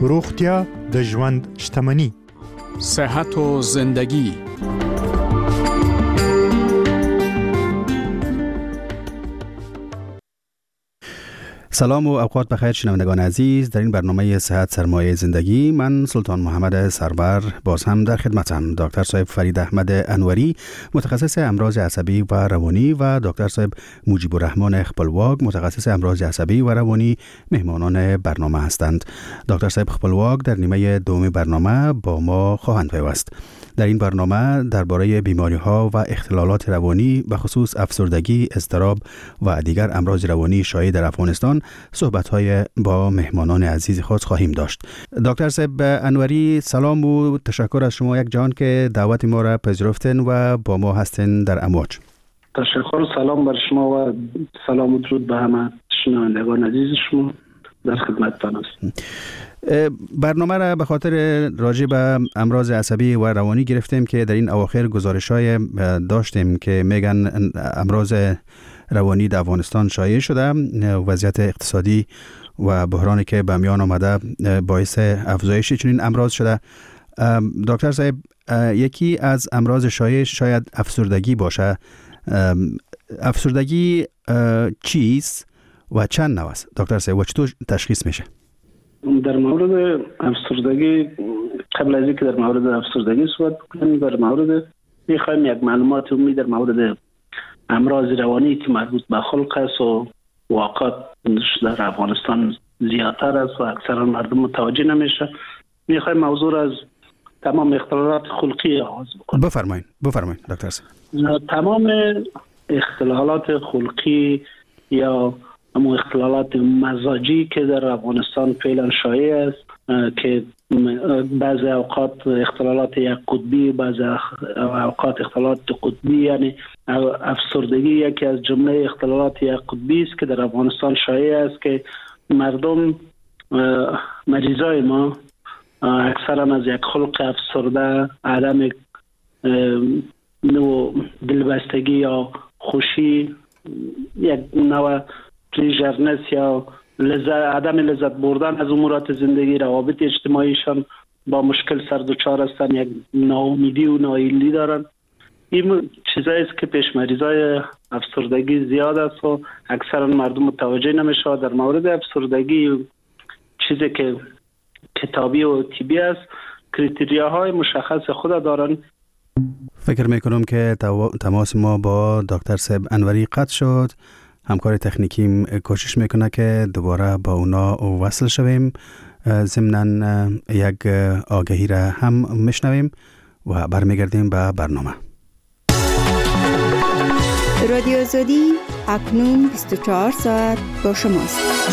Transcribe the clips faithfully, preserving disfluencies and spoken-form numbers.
روغتیا د ژوند شتمنی. صحت و زندگی. سلام و اوقات بخیر شنوندگان عزیز. در این برنامه صحت سرمایه زندگی من سلطان محمد سرور باز هم در خدمتم. دکتر صاحب فرید احمد انوری متخصص امراض عصبی و روانی و دکتر صاحب مجیب الرحمن خپلواک متخصص امراض عصبی و روانی مهمانان برنامه هستند. دکتر صاحب خپلواک در نیمه دوم برنامه با ما خواهند پیوست. در این برنامه درباره بیماری‌ها و اختلالات روانی به خصوص افسردگی، اضطراب و دیگر امراض روانی شایع در افغانستان صحبت‌های با مهمانان عزیز خود خواهیم داشت. دکتر صاحب انوری سلام و تشکر از شما یک جان که دعوت ما را پذیرفتین و با ما هستین در امواج. تشکر و سلام بر شما و سلام و درود به همه شنوندگان عزیز شما. در خدمتتان هستم. برنامه را به خاطر راجع به امراض عصبی و روانی گرفتیم که در این اواخر گزارش‌های داشتیم که میگن امراض روانی در افغانستان شایع شده. وضعیت اقتصادی و بحرانی که به میان آمده باعث افزایش چنین امراض شده. دکتر صاحب یکی از امراض شایع شاید افسردگی باشه. افسردگی چیست و چند نوع است دکتر صاحب و چطور تشخیص میشه؟ در مورد افسردگی قبل از اینکه در مورد افسردگی صحبت بکنیم در مورد میخوایم یک معلومات عمومی در مورد امراض روانی که مربوط به خلق است و واقعات در افغانستان زیادتر است و اکثرا مردم متوجه نمیشه. میخوایم موضوع از تمام اختلالات خلقی آغاز بکنیم. بفرمایید بفرمایید دکتر صاحب. تمام اختلالات خلقی یا اما اختلالات مزاجی که در افغانستان فعلا شایع است که بعضی اوقات اختلالات یک قطبی بعضی اوقات اختلالات دو قطبی یعنی افسردگی یکی از جمله اختلالات یک قطبی است که در افغانستان شایع است که مردم مریضای ما اکثرا از یک خلق افسرده عدم نوع دلبستگی یا خوشی یک نوع پلیژرنس یا لذت عدم لذت بردن از امورات زندگی روابط اجتماعیشان با مشکل سر دچار هستند یک ناامیدی و ناایلی دارن. این چیزایی است که پیش مریضای افسردگی زیاد است و اکثرا مردم متوجه نمیشه. در مورد افسردگی چیزی که کتابی و طبی است کریتریاهای مشخص خود دارن. فکر میکنم که تماس ما با دکتر صاحب انوری قطع شد. همکار تکنیکیم کوشش میکنه که دوباره با اونا وصل شویم. ضمناً یک آگهی را هم میشنویم و برمیگردیم به برنامه. رادیو آزادی اکنون بیست و چهار ساعت با شماست.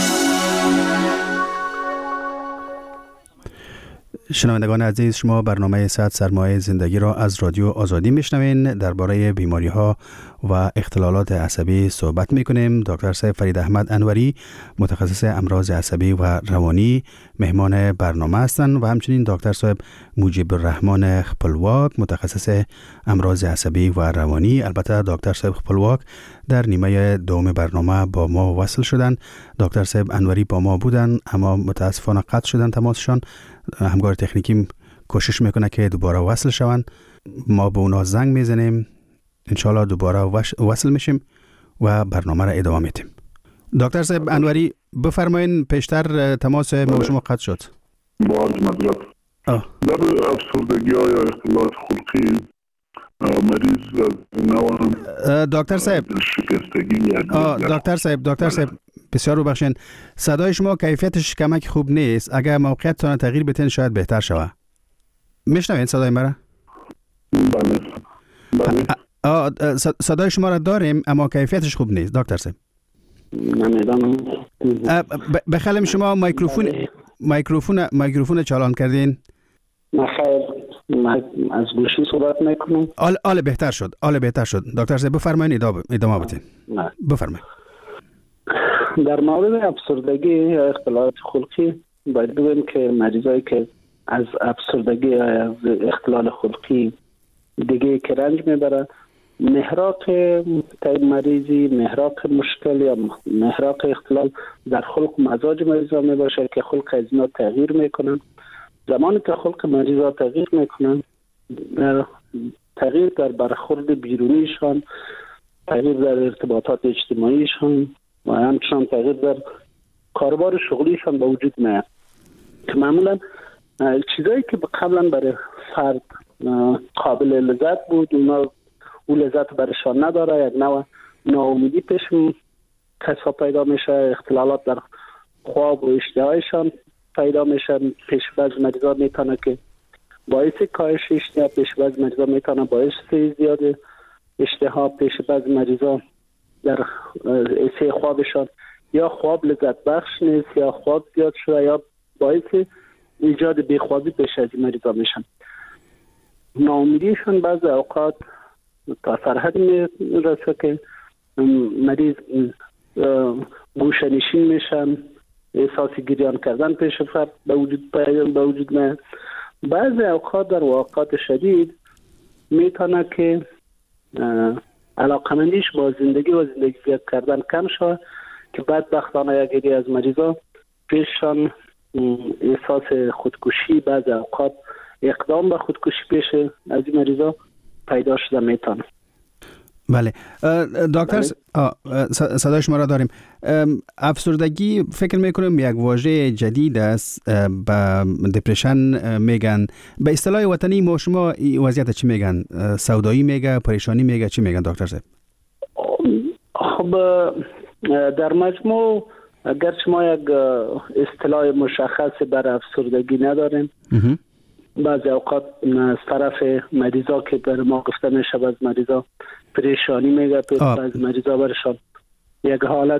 شنوندگان عزیز شما برنامه صحت سرمایه زندگی را از رادیو آزادی میشنوین. درباره بیماری ها و اختلالات عصبی صحبت میکنیم. دکتر صاحب فرید احمد انوری متخصص امراض عصبی و روانی مهمان برنامه هستند و همچنین دکتر صاحب مجیب الرحمن خپلواک متخصص امراض عصبی و روانی. البته دکتر صاحب خپلواک در نیمه دوم برنامه با ما وصل شدن. دکتر صاحب انوری با ما بودن اما متاسفانه قطع شدن تماسشان. همکار تکنیکیم کوشش میکنه که دوباره وصل شون. ما به اونا زنگ میزنیم انشالله دوباره وصل میشیم و برنامه را ادامه میدیم. دکتر صاحب انوری بفرمایین. پیشتر تماس ما شما قطع شد. باز مدرک در افسردگی ها یا اختلالات خلقی مریض نوان دکتر صاحب دکتر صاحب دکتر صاحب بسیار ببخشین صدای شما کیفیتش کمک خوب نیست. اگر موقعیتتان تغییر بدین شاید بهتر شود. میشنوین صدای مرا؟ بله بله. صدای شما را داریم اما کیفیتش خوب نیست دکتر صاحب. نمیدانم. بخلم شما میکروفون میکروفون میکروفون چالان کردین؟ نخیر از گوشی صحبت میکنم. آل آل بهتر شد. آل بهتر شد. دکتر صاحب بفرمایید ادامه بدین. بفرمایید. در مورد افسردگی یا اختلالات خلقی باید بگویم که مریضایی که از افسردگی یا از اختلال خلقی دیگه که رنج میبره محراق مریضی، محراق مشکل یا محراق اختلال در خلق مزاج مریضا می باشه که خلق از اینا تغییر میکنن. زمانی که خلق مریضا تغییر میکنن، تغییر در برخورد بیرونیشان، تغییر در ارتباطات اجتماعیشان و همچنان تغییر در کاربار شغلیشان به وجود میاد که معمولا چیزایی که قبلا برای فرد قابل لذت بود اونا اون لذت برشان نداره، یک نوع ناامیدی پیش کسا پیدا میشه، اختلالات در خواب و اشتهایشان پیدا میشه. پیش بعض مریضا میتونه که باعث کاهش اشتها، پیش بعض مریضا میتونه باعث زیاد اشتها، پیش بعض مریضا در ایسه خوابشان یا خواب لذت بخش نیست یا خواب زیاد شده یا باعث ایجاد بیخوابی پیش از این مریضا میشن. ناامیدیشون بعض اوقات تا سرحد میرسه که مریض گوشه‌نشین میشن، احساس گریان کردن پیش فرد به وجود به وجود میاد. بعضی اوقات در واقعات شدید میتونه که علاقمندیش با زندگی و زندگی زیاد کردن کم شود که بدبختانه یک عده از مریضا پیششان احساس خودکشی، بعضی اوقات اقدام به خودکشی پیش از این مریضا پیدا شده میتونه. بله دکتر صدای شما را داریم. افسردگی فکر میکنم یک واژه جدید است، به دپرشن میگن. به اصطلاح وطنی ما شما وضعیت چی میگن؟ سودایی میگه، پریشانی میگه، چی میگن دکتر صاحب؟ خب در مجموع اگرچه ما یک اصطلاح مشخص بر افسردگی نداریم، بعضی اوقات از طرف مریضا که بر ما گفته میشه از مریضا پریشانی میگه، از مریضا برشان یک حالت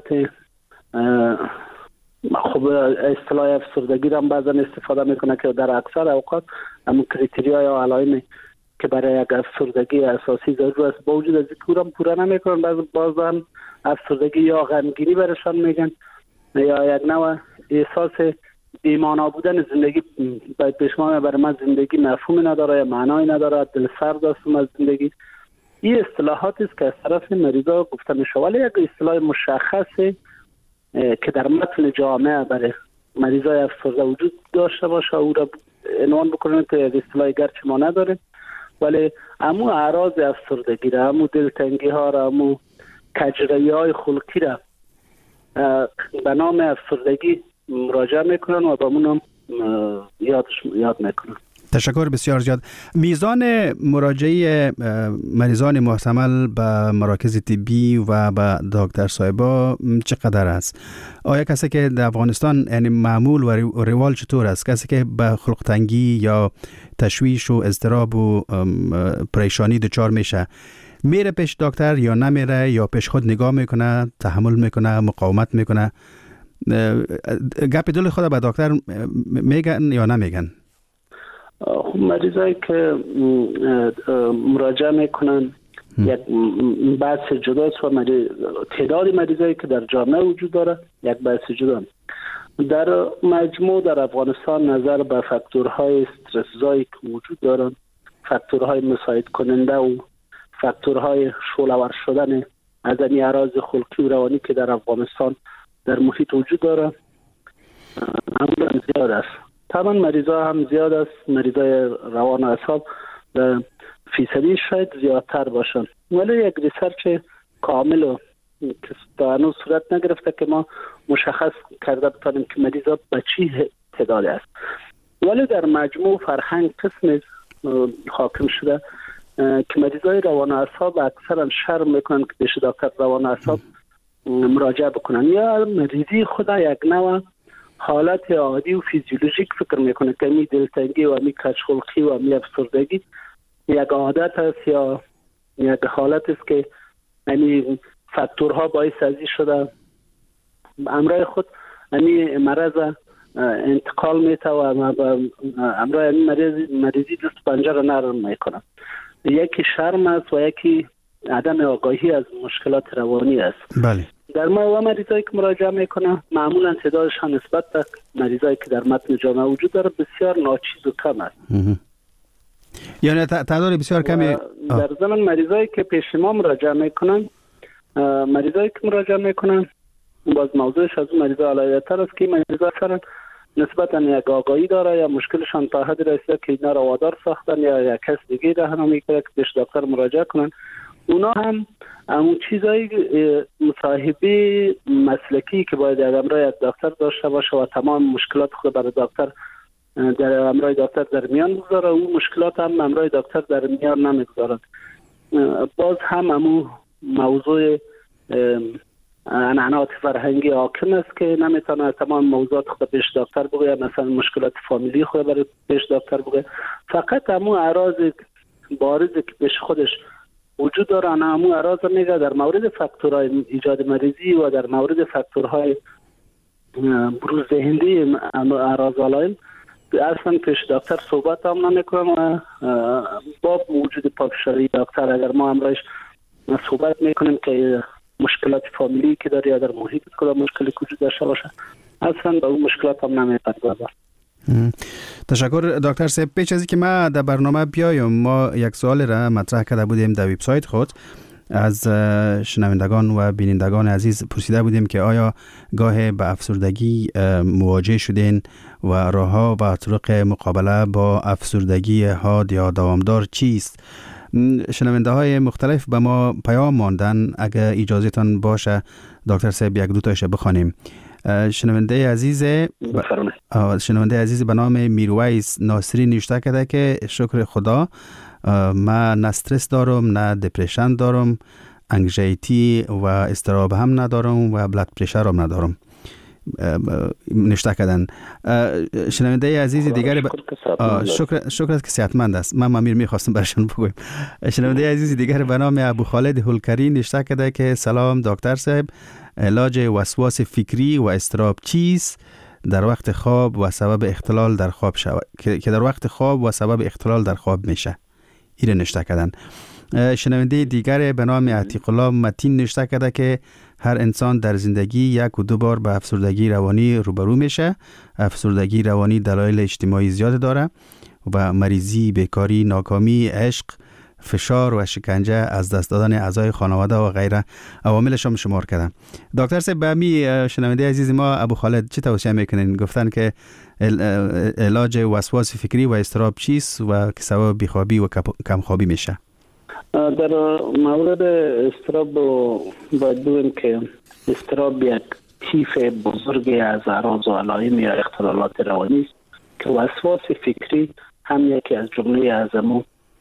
خب اصطلاح افسردگی را بعضا استفاده میکنه که در اکثر اوقات همون کریتریا یا علائمی که برای یک افسردگی اساسی ضرور است با وجود از اینکه پورا نمیکنن، بعض بازم افسردگی یا غمگینی برشان میگن یا یک نوع احساس بی‌معنا بودن زندگی باید پیش ما برای من زندگی مفهومی نداره یا معنایی نداره، دل سرد هستم از زندگی. این اصطلاحاتی است که از طرف مریضا گفته میشه، ولی یک اصطلاح مشخصی که در متن جامعه برای مریضای افسرده وجود داشته باشه او را عنوان بکنیم که یک اصطلاح گرچه ما نداریم، ولی همون اعراض افسردگی را، همون دلتنگی ها را، همون کجروی های خلقی را به نام افسردگی مراجعه میکنن و با منم یاد یاد میکنن. تشکر بسیار زیاد. میزان مراجعه مریضان محتمل به مراکز طبی و به دکتر صاحبا چقدر است؟ آیا کسی که در افغانستان یعنی معمول و روال چطور است؟ کسی که به خلق تنگی یا تشویش و اضطراب و پریشانی دچار میشه میره پیش دکتر یا نمیره یا پیش خود نگاه میکنه، تحمل میکنه، مقاومت میکنه؟ گپ دل خود به دکتر میگن یا نمیگن؟ خب مریضایی که مراجعه میکنن یک بحث جداست و مریض تعداد مریضایی که در جامعه وجود داره یک بحث جدا. در مجموع در افغانستان نظر به فاکتورهای استرس‌زایی که وجود دارن، فاکتورهای مساعد کننده و فاکتورهای شعله‌ور شدن از این اعراض خلقی و روانی که در افغانستان در محیط وجود داره همون زیاد است. طبعا مریضا هم زیاد است، مریضای روان و اعصاب فیصدی شاید زیادتر باشن، ولی یک ریسرچ کامل و که تا هنوز صورت نگرفته که ما مشخص کرده بتانیم که مریضا به چی تعداد است. ولی در مجموع فرهنگ قسم حاکم شده که مریضای روان و اعصاب اکثرا شرم میکنن که پیش دکتر روان و اعصاب مراجعه بکنن یا مریضی خدا یک نوع حالت عادی و فیزیولوژیک فکر میکنه که می دلتنگی و می کجخلقی و می افسردگی یک عادت است یا یک حالت است که یعنی فاکتورها باعث ازی شده امرای خود یعنی مرض انتقال میته و امرای یعنی مریض مریضی دست پنجه را نرم میکنه. یکی شرم است و یکی عدم آگاهی از مشکلات روانی است. بله. در ما و مریضایی که مراجعه میکنه معمولا تعدادشان نسبت به مریضایی که در متن جامعه وجود داره بسیار ناچیز و کم است. یعنی تعداد بسیار کمی در ضمن مریضایی که پیش ما مراجعه میکنن، مریضایی که مراجعه میکنن باز موضوعش از اون مریضا علایتر است که مریضا اکثرا نسبتا یک آگاهی داره یا مشکلشان تا حد رسیده که اینا را وادار ساختن یا یک کس دیگه راهنمایی کرده که پیش دکتر مراجعه کنن. اونا هم اون چیزایی مصاحبه مسلکی که باید در امرای دکتر داشته باشه و تمام مشکلات خود برای دکتر در امرای دکتر در میان بگذاره، اون مشکلات هم امرای دکتر در میان نمیگذارد. باز هم امو موضوع عنعنات فرهنگی حاکم است که نمیتونه تمام موضوعات خود پیش دکتر بگه، مثلا مشکلات فامیلی خود برای پیش دکتر بگه. فقط امو اعراض بارزی که پیش خودش وجود داره امو اعراض میگه در مورد فاکتورهای ایجاد مریضی و در مورد فاکتورهای بروز دهنده اعراض علائم اصلا پیش دکتر صحبت هم نمیکنم و با وجود پافشاری دکتر اگر ما همراهش صحبت میکنیم که مشکلات فامیلی که داره یا در محیط کدام مشکلی وجود داشته باشه اصلا به اون مشکلات هم نمیپردازه. تشکر دکتر صاحب. پیش از اینکه ما در برنامه بیایم ما یک سوال را مطرح کرده بودیم در وبسایت خود، از شنوندگان و بینندگان عزیز پرسیده بودیم که آیا گاه به افسردگی مواجه شدین و راه‌ها و طرق مقابله با افسردگی حاد یا دوامدار چیست؟ شنونده های مختلف به ما پیام ماندن، اگر اجازهتان باشه دکتر صاحب یک دو تایش بخوانیم. شنونده عزیز ب... شنونده عزیز به نام میرویس ناصری نوشته کرده که شکر خدا من نه استرس دارم، نه دپرشن دارم، انگزایتی و اضطراب هم ندارم و بلاد پرشر هم ندارم. نوشته کردن. شنونده عزیز دیگری ب... شکر شکر که صحتمند است. من امیر میخواستم برشون بگویم. شنونده عزیز دیگر به نام ابو خالد هولکری نوشته کرده که سلام دکتر صاحب، علاج وسواس فکری و اضطراب چیست در وقت خواب و سبب اختلال در خواب شود که در وقت خواب و سبب اختلال در خواب میشه؟ این نوشته کردن. شنونده دیگر به نام عتیق الله متین نوشته کرده که هر انسان در زندگی یک و دو بار به افسردگی روانی روبرو میشه. افسردگی روانی دلایل اجتماعی زیاد داره و مریضی، بیکاری، ناکامی، عشق، فشار و شکنجه، از دست دادن اعضای خانواده و غیره عواملش هم شمار کردن. دکتر صاحب به می شنونده عزیز ما ابو خالد چی توصیه میکنین؟ گفتن که علاج وسواس فکری و اضطراب چیست و که سبب بیخوابی و کمخوابی میشه؟ در مورد اضطراب باید بگویم که اضطراب یک طیف بزرگی از اعراض و علائم یا اختلالات روانی است که وسواس فکری هم یکی از جمله از امون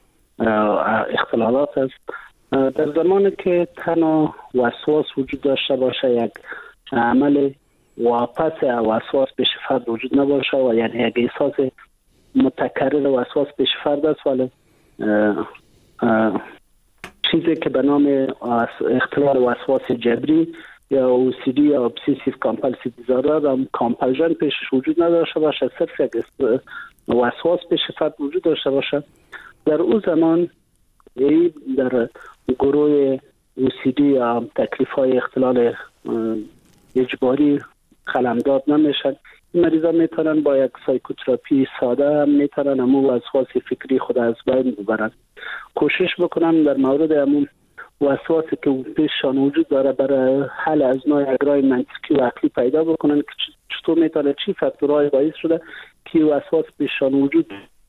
اختلالات است. در زمانی که تنها وسواس وجود داشته باشه، یک عمل واپس وسواس پیش فرد وجود نباشه و یعنی یک احساس متکرر وسواس پیش فرد است، ولی چیزی که به نام اختلال وسواس جبری یا او سی دی یا ابسسیو کامپالسیو دیزاردر هم کامپلژن پیشش وجود نداشته باشه، صرف یک وسواس پیش فرد وجود داشته باشه، در او زمان در گروه او سی دی یا تکلیف های اختلال اجباری قلمداد نمیشن. این مریضا میتونن با یک سایکوتراپی ساده هم میتونن امو وسواس فکری خود از بین ببرن. کوشش بکنن در مورد امو وسواسی که پیششان وجود داره برای حل از نوع اگرای منطقی و عقلی پیدا بکنن که چطور میتونه چی فاکتورهای باعث شده که وسواس پیششان وجود.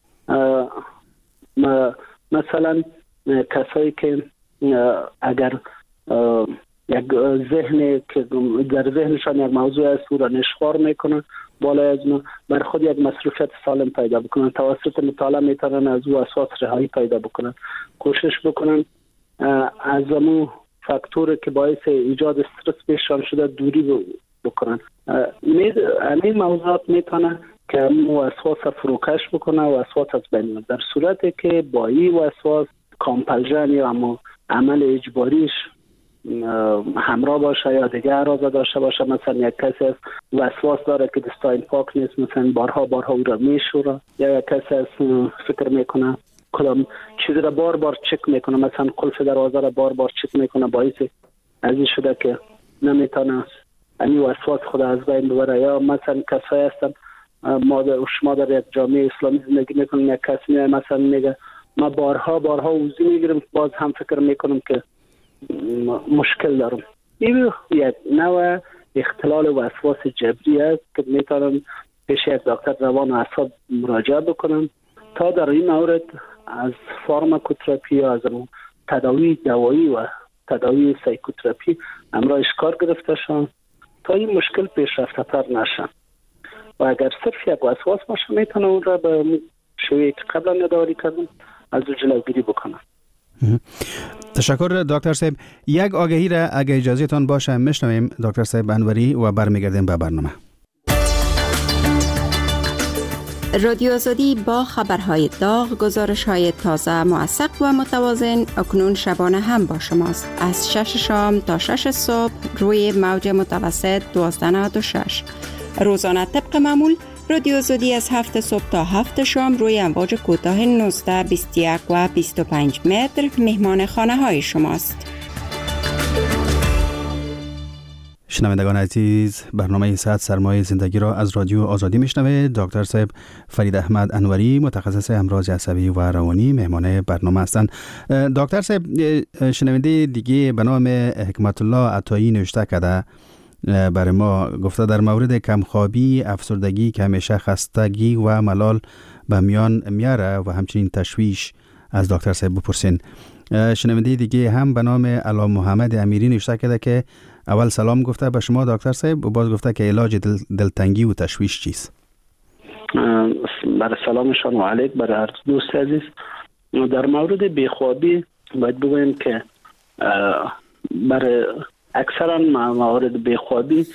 مثلا کسایی که اگر یک ذهن که در ذهنشان یک موضوع است او را نشخوار میکنن، بالا از ما بر خود یک مصروفیت سالم پیدا بکنن، توسط مطالعه میتونن از او وسواس رهایی پیدا بکنن. کوشش بکنن از امو فاکتور که باعث ایجاد استرس پیششان شده دوری بکنن. این موضوعات میتونه که امو وسواس فروکش بکنه و وسواس از بین. در صورتی که با این وسواس کامپلژن یا امو عمل اجباریش همراه باشه یا دیگه اعراض داشته باشه، مثلا یک کسی از وسواس داره که دستاین پاک نیست، مثلا بارها بارها او را میشوره، یا یک کسی از فکر میکنه کدام چیزی را بار بار چک میکنه، مثلا قلف دروازه را بار بار چک میکنه، باعث ازی شده که نمیتونه این وسواس خود از بین ببره. یا مثلا کسایی هستن ما در شما در یک جامعه اسلامی زندگی میکنن، یک کسی میاد مثلا میگه ما بارها بارها وزی میگیرم، باز هم فکر میکنم که مشکل دارم. این یک نوع اختلال وسواس جبری است که میتونم پیش یک دکتر روان و اعصاب مراجعه بکنم تا در این مورد از فارماکوتراپی یا از تداوی دوایی و تداوی سایکوتراپی امرایش کار گرفته شن تا این مشکل پیشرفته تر نشن و اگر صرف یک وسواس باشه میتونم اون را به شویه که قبلا نداری کردم از جلوگیری بکنم. تشکر دکتر صاحب. یک آگهی را اگه اجازه تان باشه میشنویم دکتر صاحب انوری و برمیگردیم به برنامه. رادیو آزادی با خبرهای داغ، گزارش‌های تازه، موثق و متوازن اکنون شبانه هم با شماست. از شش شام تا شش صبح روی موج متوسط دوازده نود و شش. روزانه طبق معمول رادیو آزادی از هفت صبح تا هفت شام روی امواج کوتاه نوزده، بیست و یک و بیست و پنج متر مهمان خانه های شماست. شنوندگان عزیز، برنامه صحت سرمایه زندگی را از رادیو آزادی میشنوید. دکتر صاحب فرید احمد انوری، متخصص امراض عصبی و روانی، مهمان برنامه هستند. دکتر صاحب، شنونده دیگه به نام حکمت الله عطایی نوشته کرده برای ما، گفته در مورد کمخوابی، افسردگی که همیشه خستگی و ملال به میان میاره و همچنین تشویش از دکتر صاحب بپرسین. شنونده دیگه هم به نام علا محمد امیری نوشته کرده که اول سلام گفته به شما دکتر صاحب و باز گفته که علاج دل دلتنگی و تشویش چیست؟ برای سلامشان و علیک برای هر دوست عزیز. در مورد بیخوابی باید بگویم که برای اکثرا موارد بیخوابی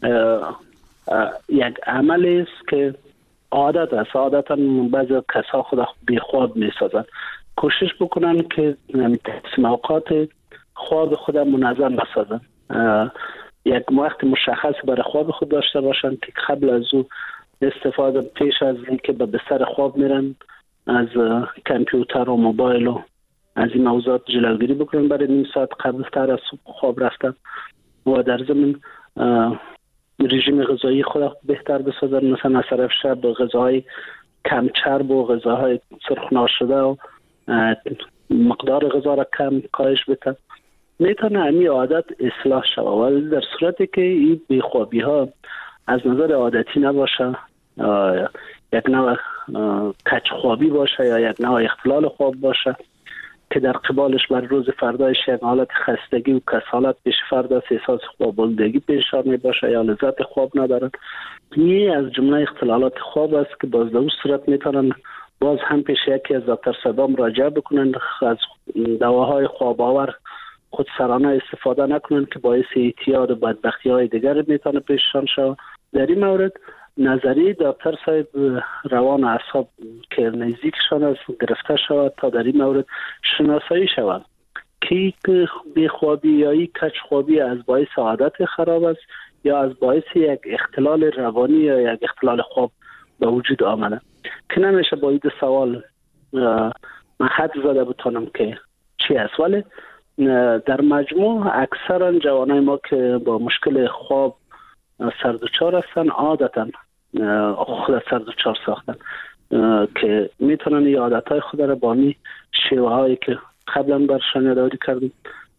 یک عملی است که عادت است. عادتا بعضی کسا خود بیخواب می سازند. کوشش بکنن که تقسیم اوقات خواب خود منظم بسازن. یک وقت مشخص برای خواب خود داشته باشن که قبل از او استفاده پیش از اینکه به بستر خواب میرن از کامپیوتر و موبایل و از این موضوعات جلوگیری بکنن برای نیم ساعت قبل تر از خواب رفتن و در ضمن رژیم غذایی خود بهتر بسازن، مثلا از طرف شب غذاهای کم چرب و غذاهای سرخ ناشده و مقدار غذا را کم کاهش بدن. میتونه همین عادت اصلاح شود، ولی در صورتی که این بیخوابی ها از نظر عادتی نباشه، یک نوع کج خوابی باشه یا یک نوع اختلال خواب باشه که در قبالش بر روز فردایش یک حالت خستگی و کسالت پیش فردا احساس خوابالودگی پیش می باشه یا لذت خواب ندارن، این از جمله اختلالات خواب است که باز در اون صورت میتونن باز هم پیش یکی از دکتر صدا مراجعه بکنن، از دواهای خواب آور خود سرانه استفاده نکنن که باعث اعتیاد و بدبختی های دیگر میتونه پیششان شود. در این مورد نظری دکتر صاحب روان اعصاب که نزدیکشان است گرفته شود تا در این مورد شناسایی شود که بیخوابی یا یک کج خوابی از باعث عادت خراب است یا از باعث یک اختلال روانی یا یک اختلال خواب به وجود آمده که نمیشه با این سوال من حد زده بتونم که چی است. ولی در مجموع اکثرا جوانای ما که با مشکل خواب سردوچار هستن عادتا خود سردوچار ساختن که میتونن این عادتهای خود را با می شیوه هایی که قبلا برشان یادآوری کردیم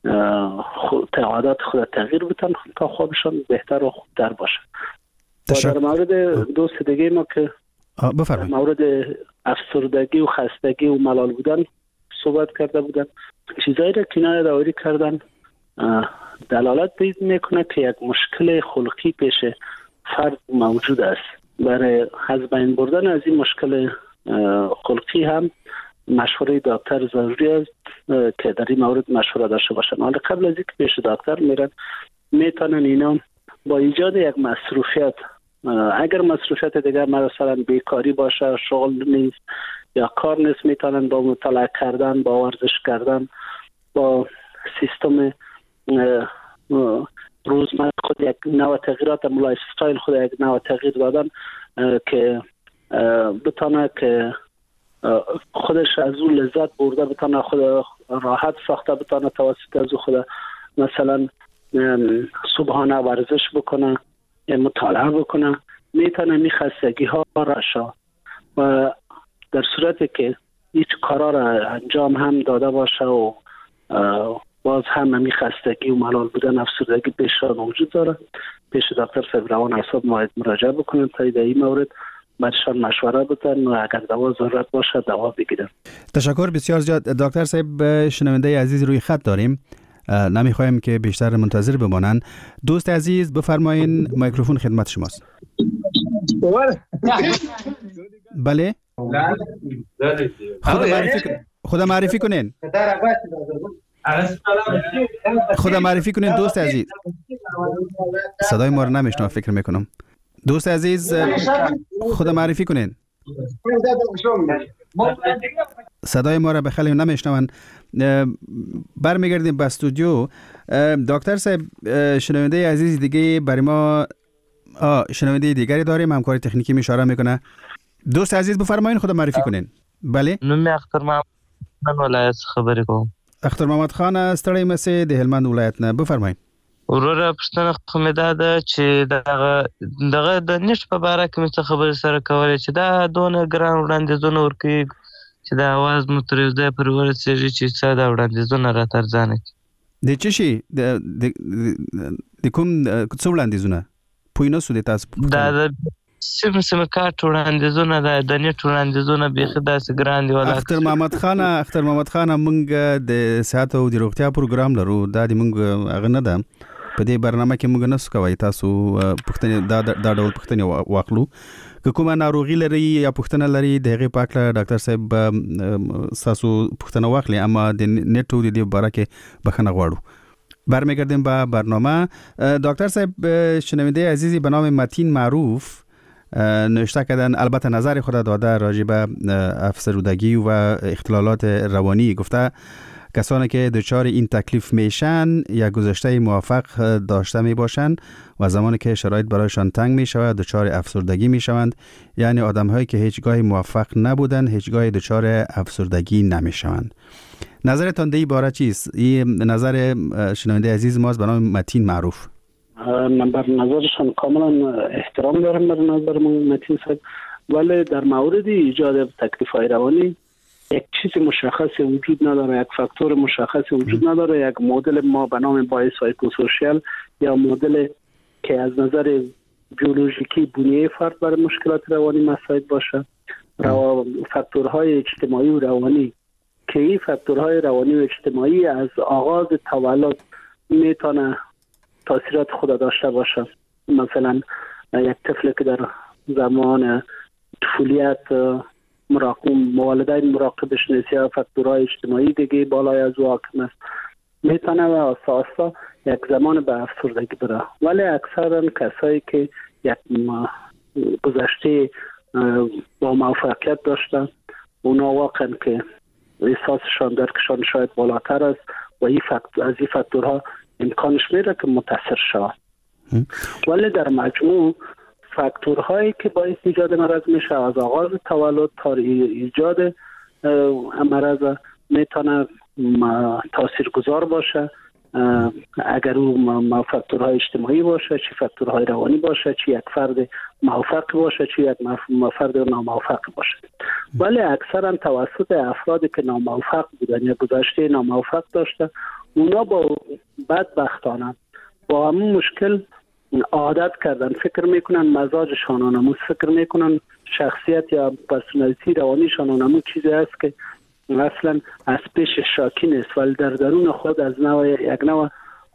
عادت خود تغییر بدن تا خوابشان بهتر و خوبتر باشه. در مورد دوست دیگه ما که در مورد افسردگی و خستگی و ملال بودن صحبت کرده بودن، چیزایی را که اینا یادآوری کردن دلالت بید میکنه که یک مشکل خلقی پیش فرد موجود است. برای از بین بردن از این مشکل خلقی هم مشوره دکتر ضروری است که در این مورد مشوره داشته باشن. حالا قبل از اینکه پیش دکتر میرن میتونن اینا با ایجاد یک مصروفیت، اگر مصروفیت دیگر مثلا بیکاری باشه، شغل نیست یا کار نیست، میتونن با مطالعه کردن، با ورزش کردن، با سیستم روزمره خود یک نوع تغییرات لایف استایل خود یک نوع تغییر دادن که بتونه که خودش از اون لذت برده، بتونه خود راحت ساخته، بتونه توسط از خود مثلا صبحانه ورزش بکنه، مطالعه بکنه، میتونه می خستگی ها را شا و در صورتی که هیچ کارا را انجام هم داده باشه و باز هم همی خستگی و ملال بودن افسردگی پیشان وجود داره، پیش دکتر صاحب روان اعصاب باید مراجعه بکنن تا در این مورد برشان مشوره بدن و اگر دوا ضرورت باشه دوا بگیرن. تشکر بسیار زیاد. دکتر صاحب شنونده عزیز روی خط داریم، نمیخوایم که بیشتر منتظر بمانن. دوست عزیز بفرمایین، میکروفون خدمت شماست. بله خدا معرفی کنین، خدا معرفی کنین خدا معرفی کنین دوست عزیز. صدای ما رو نمیشنم فکر میکنم. دوست عزیز خدا معرفی کنین. صدای ما را به خیلی نمیشنون. برمیگردیم به استودیو. دکتر صاحب شنونده عزیز دیگه برای ما شنونده دیگری داریم، همکاری تکنیکی اشاره میکنه. دوست عزیز بفرمایین، خدا معرفی کنین. بله نوم اختر محمد خان ولایت خبرې کوم. اختر محمد خان ستړی مسئ د هلمند ولایت نه، بفرمایین. وروره پښتنه خو مې دا ده چې دغه دغه د نیټ په باره کې مې څه خبرې سره کولې چې دا دونه ګران وړاندیزونه ورکوي چې د اواز مو تر یو ځای پورې ورسېږي چې څه دا وړاندیزونه راته ارزانه کړي. د څه شي د کوم څه وړاندیزونه پوه نه سو د تاسو؟ دا د سیم سیم کارت وړاندیزونه ده، د نیټ وړاندیزونه بیخي داسې ګران دي. اختر محمد خان اختر محمد خان موږ د صحت او د روغتیا پروګرام لرو، دا د موږ هغه نه ده. په دې برنامه کې موږ نسو کوي تاسو پښتنه دا دا ډول پښتنه واخلو. که کومه ناروغي لري یا پښتنه لري د هغه پاکله ډاکټر صاحب تاسو پښتنه واخلي، اما د نیټ او د دې باره کې بخنه غواړو. برمیگردیم به برنامه. دکتر صاحب شنونده عزیزی به نام متین معروف نوشته کردن، البته نظر خود داده راجع به افسردگی و اختلالات روانی. گفته کسانی که دچار این تکلیف میشن یا گذشته موفق داشته می باشند و زمانی که شرایط برایشان تنگ می شود دچار افسردگی می شوند، یعنی آدم هایی که هیچگاه موفق نبودند هیچگاه دچار افسردگی نمی شوند. نظرتان در این باره چیست؟ این نظر شنونده عزیز ماست به نام متین معروف. بر نظرشان کاملا احترام دارم بر نظر متین صاحب، ولی در مورد ایجاد تکلیف های روانی یک چیز مشخصی وجود نداره، یک فاکتور مشخصی وجود نداره. یک مدل ما به نام بایوسایکوسوشیال یا مدل که از نظر بیولوژیکی بنیه فرد برای مشکلات روانی مساعد باشه، رو... فاکتورهای اجتماعی و روانی که این فاکتورهای روانی و اجتماعی از آغاز تولد میتونه تاثیرات خود داشته باشه. مثلا یک طفل که در زمان طفولیت مراقب والدین مراقبش نیست یا فاکتورهای اجتماعی دیگه بالای از او حاکم است، میتونه و آساسا یک زمان به افسردگی بره. ولی اکثرا کسایی که یک گذشته با موفقیت داشتن اونا واقعا که احساسشان درکشان شاید بالاتر است و این فاکتور از این فاکتورها امکانش میره که متاثر شود. ولی در مجموع فاکتورهایی که باعث ایجاد مرض میشه از آغاز تولد تا ایجاد مرض میتونه تاثیرگذار باشه. اگر او فاکتورهای اجتماعی باشه، چی فاکتورهای روانی باشه، چی یک فرد موفق باشه، چی یک فرد ناموفق باشه. ولی اکثرا توسط افرادی که ناموفق بودن یا گذشته ناموفق داشته، اونا با بدبختانه با همون مشکل عادت کردن، فکر میکنن مزاجشان آنمون، فکر میکنن شخصیت یا پرسونالیتی روانیشان آنمون چیزی هست که اصلا از پیش شاکی نیست، ولی در درون خود از نوع یک نوع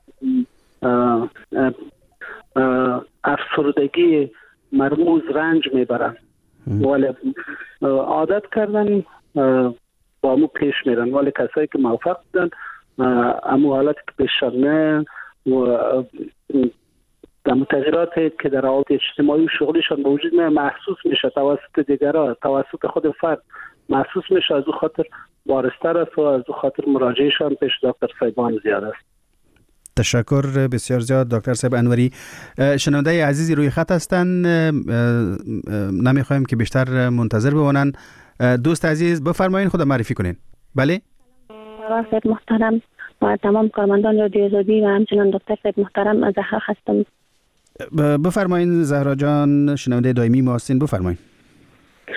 افسردگی مرموز رنج میبرن، ولی عادت کردن با همون پیش میرن. ولی کسایی که موفق بودن همون حالتی که پیششان نه و در تغییراتی که در روابط اجتماعی و شغلیشان موجود نه محسوس میشه توسط دیگران، توسط خود فرد محسوس میشه. از او خاطر وارستر است و از او خاطر مراجعهشان پیش دکتر صاحبان زیاد است. تشکر بسیار زیاد دکتر صاحب انوری. شنونده عزیزی روی خط هستند، نمیخوایم که بیشتر منتظر بمانن. دوست عزیز بفرمایید، خود معرفی کنین. بله صاحب محترم و تمام کارمندان رادیو آزادی و همچنان دکتر صاحب محترم، زهرا هستم. بفرمایید زهرا جان، شنونده دائمی ما هستین، بفرمایید.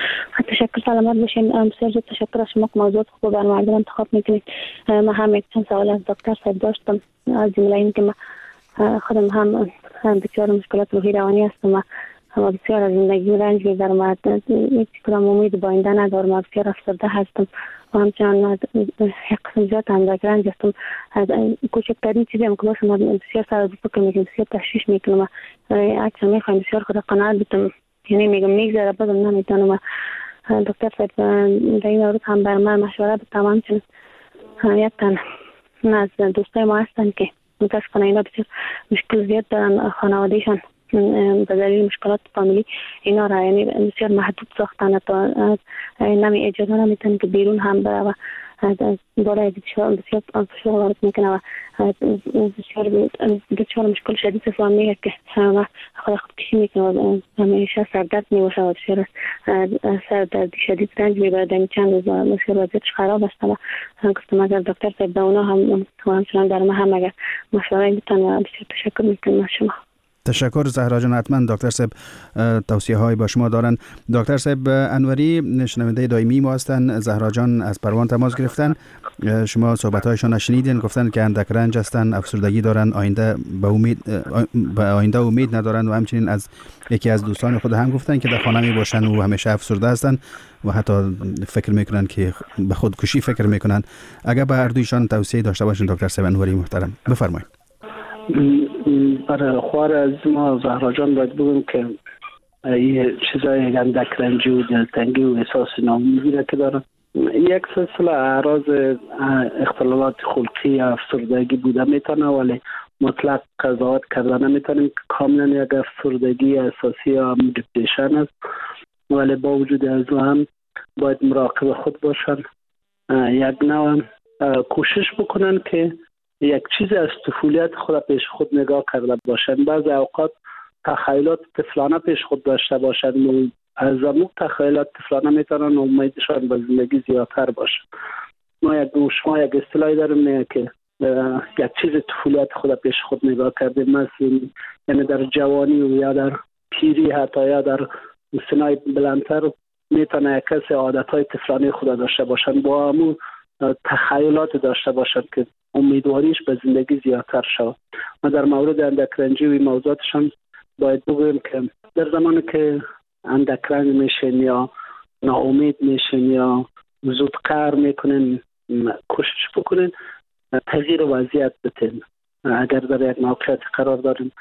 تشکر، سلامت باشین. بسیار زیاد تشکر از شما که موضوع خوب بر مردم انتخاب میکنید. من هم یک چند سوال از دکتر صاحب داشتم، از جمله این که من خودم هم هم بسیار مشکلات روحی روانی هستم و بسیار از زندگی رنج میبرم، هیچ کدام امید با آینده ندارم و بسیار افسرده هستم و همچنان یک قسم زیاد اندک رنج هستم. کوچکترین چیزی هم که باشم بسیار سر فکر میکنم، بسیار تشویش میکنم و اکثر میخوایم بسیار خود قناعت بتم، یعنی میگم میگذره بازم نمیتونم. دکتر صاحب در این مورد هم بر من مشوره بتم. همچنین یک تن از دوستای ما هستن که متاسفانه اینا بسیار مشکل زیاد دارن، خانوادهشان به دلیل مشکلات فامیلی اینا را یعنی بسیار محدود ساختن تا نمی اجازه نمیتونن که بیرون هم بره و بالای بسیار بسیار فشار وارد میکنه و بسیار بسیار مشکل شدید فامیلی که و خود خودکشی میکنه و همیشه سردرد میباشه و بسیار سردرد شدید رنج میبره. در چند روز بسیار وضعیتش خراب است و گفتم اگر دکتر صاحب به اونا هم همچنان در ما هم اگر مشوره میتونن و بسیار تشکر میکنم از شما. تشکر زهرا جان. حتما دکتر صاحب توصیه های با شما دارن. دکتر صاحب انوری شنونده دائمی ما هستن. زهرا جان از پروان تماس گرفتن، شما صحبت هایشان شنیدین، گفتن که اندک رنج هستن، افسردگی دارن، آینده به امید به آینده امید ندارن و همچنین از یکی از دوستان خود هم گفتن که در خانه می باشن و همیشه افسرده هستن و حتی فکر میکنن که به خودکشی فکر میکنن. اگر به هر دویشان توصیه داشته باشین دکتر صاحب انوری محترم بفرمایید. برای خوار از ما زهرا جان باید بگم که این چیزای اندک رنجی و دلتنگی و احساس ناامیدی را که دارن یک سلسله اعراض اختلالات خلقی افسردگی بوده میتونه، ولی مطلق قضاوت کردن نمیتونیم که کاملا یک افسردگی اساسی یا دیپریشن است، ولی با وجود از هم باید مراقب خود باشن. یک نوع کوشش بکنن که یک چیز از طفولیت خود پیش خود نگاه کرده باشن. بعضی اوقات تخیلات طفلانه پیش خود داشته باشن و از امو تخیلات طفلانه میتونن امیدشان به زندگی زیادتر باشن. ما یک شما یک اصطلاحی داریم نه که یک چیز طفولیت خود پیش خود نگاه کرده، مثلا یعنی در جوانی و یا در پیری حتی یا در سنای بلندتر میتونه یک کسی عادتهای طفلانه خود داشته باشن، با امو تخیلات داشته باشند که امیدواریش به زندگی زیادتر شود. ما در مورد اندک رنجی و موضوعاتشان باید بگویم که در زمانی که اندک رنج میشین یا ناامید میشین یا زود قهر میکنین، کوشش بکنین تغییر وضعیت بتین. اگر در یک موقعیت قرار دارین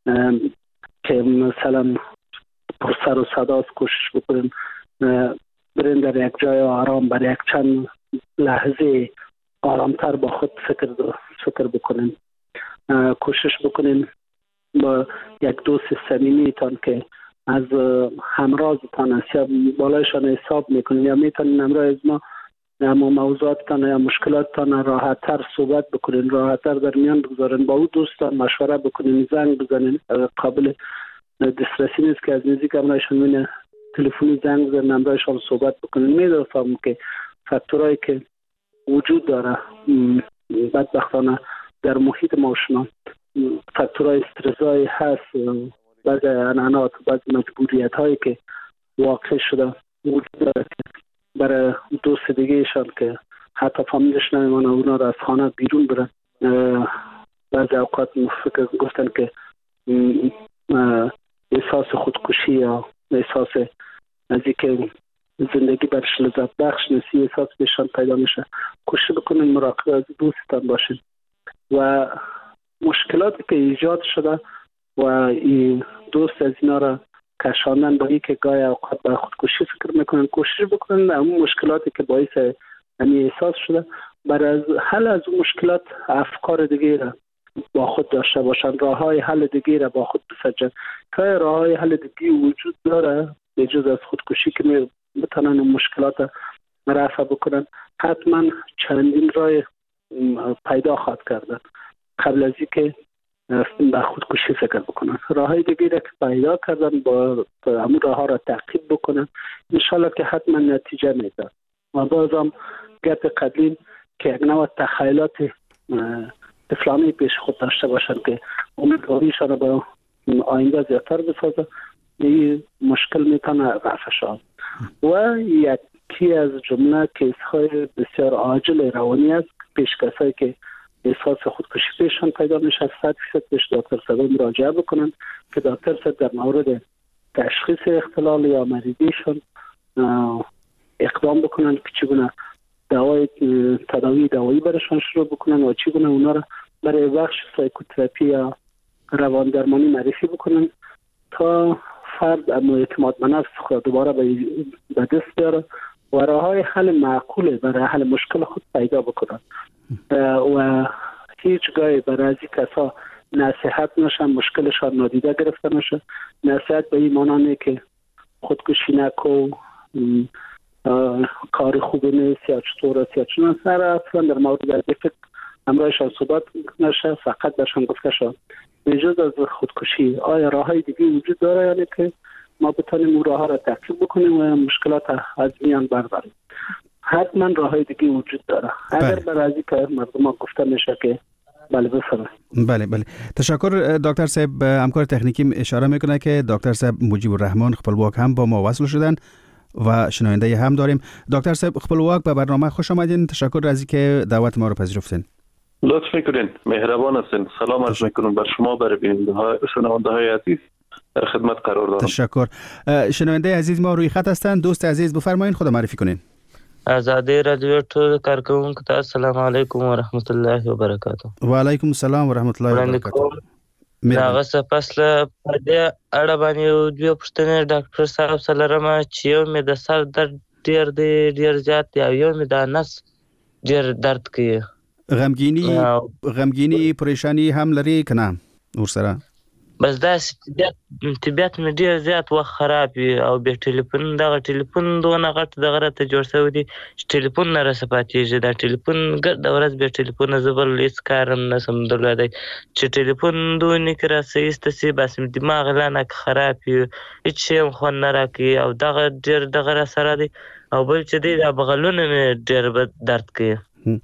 که مثلا پر سر و صداست، کوشش بکنین برین در یک جای آرام برای یک چند لحظه آرامتر با خود فکر فکر بکنین. کوشش بکنین با یک دوست صمیمیتان که از همرازتان است یا بالایشان حساب میکنین یا میتونین امروز از ما اما موضوعاتتان یا مشکلاتتان راحت تر صحبت بکنین، راحت تر در میان بگذارین، با او دوستان مشوره بکنین، زنگ بزنین. قابل دسترسی نیست که از نزدیک امرایشان مینه تلفنی زنگ بزنین، امرایشان صحبت بکنین. میدونم که فاکتورایی که وجود داره بدبختانه در محیط ما شما، فاکتورهای استرسایی هست، بعضی عنعنات و بعضی مجبوریت هایی که واقع شده وجود داره که برای دوست دیگه ایشان که حتی فامیلش نمیمانه اونا را از خانه بیرون برن. بعضی اوقات فکر گفتن که احساس خودکشی یا احساس از اینکه زندگی برش لذت بخش نیست احساس بهشان پیدا میشه. کوشش بکنین مراقب از دوستان باشین و مشکلاتی که ایجاد شده و این دوست از اینا را کشاندن با اینکه گاهی اوقات به خودکشی فکر میکنن، کوشش بکنن اون مشکلاتی که باعث همین احساس شده برای حل از اون مشکلات افکار دیگه را با خود داشته باشن، راه های حل دیگه را با خود بسنجن. که راه های حل دیگه وجود داره به جز از خودکشی که میتونن اون مشکلات رفع بکنن، حتما چندین راه پیدا خواهد کردن قبل از اینکه به خودکشی فکر بکنن. راه های دیگه را که پیدا کردن با همون راه ها را تعقیب بکنن، انشالله که حتما نتیجه میده. و بازم گپ قدیم که یک نوع تخیلات طفلانه پیش خود داشته باشن که امیدواریشان را به آینده زیادتر بسازه، این مشکل میتونه رفع شد. و یکی از جمله کیس‌های بسیار عاجل روانی است. پیش کسایی که احساس خودکشی پیششان پیدا میشه صد درصد پیش دکتر صاحب مراجعه بکنن که دکتر صاحب در مورد تشخیص اختلال یا مریضیشون اقدام بکنن که چگونه دوای تداوی دوایی برشان شروع بکنن و چگونه اونا را برای بخش سایکوتراپی یا روان درمانی معرفی بکنن تا فرد اما اعتماد به نفس خود دوباره به دست بیاره و راههای حل معقول برای حل مشکل خود پیدا بکنن و هیچگاه برای از این کسا نصیحت نشن، مشکلشان نادیده گرفته نشه. نصیحت به این مانانه که خودکشی نکو، کار خوبی نیست یا چطور است یا چون سر اصلا در مورد از فکر همراهشان صحبت نشه، فقط برشان گفته شد بجز از خودکشی آیا راه های دیگه وجود داره یعنی که ما بتانیم اون راه ها را تعقیب بکنیم و مشکلات از میان برداریم. حتما راه های دیگه وجود داره. اگر برای که مردم ها گفته میشه که بله بفرمایید. بله بله تشکر دکتر صاحب. همکار تکنیکی اشاره میکنه که دکتر صاحب مجیب الرحمن خپلواک هم با ما وصل شدن و شنونده هم داریم. دکتر صاحب خپلواک به برنامه خوش آمدین. تشکر از اینکه دعوت ما رو پذیرفتین. لطف میکنین، مهربان هستین. سلام عرض میکنم بر شما، بر شنونده های عزیز در خدمت قرار دارم. تشکر. شنونده عزیز ما روی خط هستند. دوست عزیز بفرمایید، خود معرفی کنین. آزادی رادیو ټول کارکونکو ته السلام علیکم و رحمت الله و برکاته. و علیکم السلام و رحمت الله و برکاته. هغه څه پس له پدې اړه باندې دوه پوښتنې ډاکټر صاحب سره لرم چې یو مې د سر درد ډیر دی ډیر زیات دی او یو مې د نس ډیر درد کوي. غمگینی غمگینی پریشانی هم لري کنه ورسره؟ بس دا طبیعت طبیعت مې ډیر زیات وخت خراب وي او به ټلیفون دغه ټلیفون دونه غټ دغه راته جوړ شوی دی چې ټلیفون نه راسه پاتېږي. دا ټلیفون ګرد ورځ به ټلیفون زه بل هېڅ کار هم نشم درلودی چې ټلیفون دونې کې راسه ایسته سي بس مې دماغ لانه خراب وي هېڅ شی هم خوند نه راکوي او دغه ډېر دغه راسره دی او بل چې دی دا بغلونه مې ډېر درد کوي.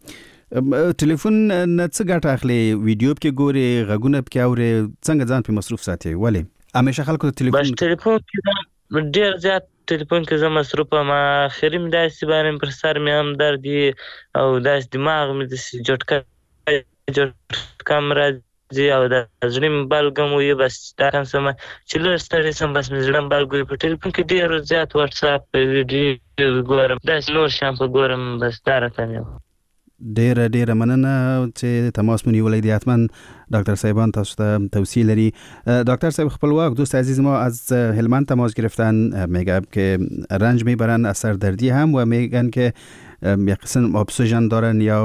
ټلیفون نه څه ګټه اخلي؟ ویډیو پکې ګوري، غږونه پکې اوري، څنګه ځان په مصروف ساتي؟ ولې همیشه خلکو ته ټلیفون بس ټلیفون کې ډېر زیات ټلیفون کې زه مصروف یم. اخري مې داسې باندې پر سر مې هم درد وي او داسې دماغ مې داسې جوټکه جوټکه م راځي او د زړه مې بلګم وي. بس دا کوم څه چې لږ ستړی شم بس مې زړه م بلګ وي. په ټلیفون کې ډېر زیات واتساپ ویډیو ګورم، داسې نور شیان په ګورم. بس دا راته مې ډیره ډیره مننه چې تماس مو نیولی دی. حتما دکتر صاحبان تاسو ته توصیه لري. دکتر صاحب خپلواک دوست عزیز ما از هلمند تماس گرفتن، میگه که رنج میبرن از سردردی هم و میگن که یک قسم ابسژن دارن یا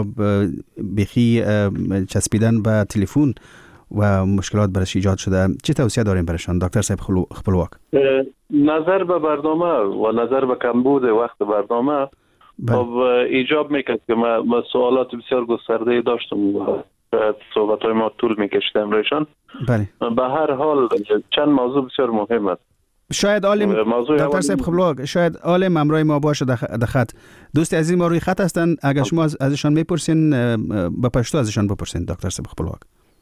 بخی چسبیدن به تلفن و مشکلات برش ایجاد شده. چه توصیه داریم برشان دکتر صاحب خپلواک؟ نظر به برنامه و نظر به کمبود وقت برنامه خب ایجاب میکرد که ما, ما سوالات بسیار گسترده داشتم و صحبت های ما طول میکشید امروزشان. بله. به هر حال چند موضوع بسیار مهم است. شاید عالم دکتر صاحب خپلواک شاید عالم همراه ما باشه در خط. دوست عزیز ما روی خط هستن، اگر شما ازشان میپرسین به پشتو ازشان بپرسین دکتر صاحب خپلواک.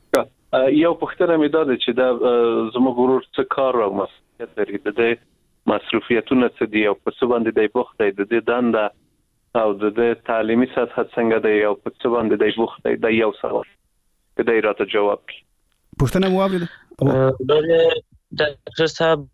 یو پوښتنه مې دا ده چې دا زموږ ورور څه کار او مسئولیت لري، د مصروفیتونه څه دي او په څه باندې دی بوخت دی، د دې دنده او د تعلیمي سطح څنګه دی او په څه باندې دی بوخت دی. دا یو سوال که دی راته جواب کړي. پوښتنه مو واورېده؟ بله ډاکټر صاحب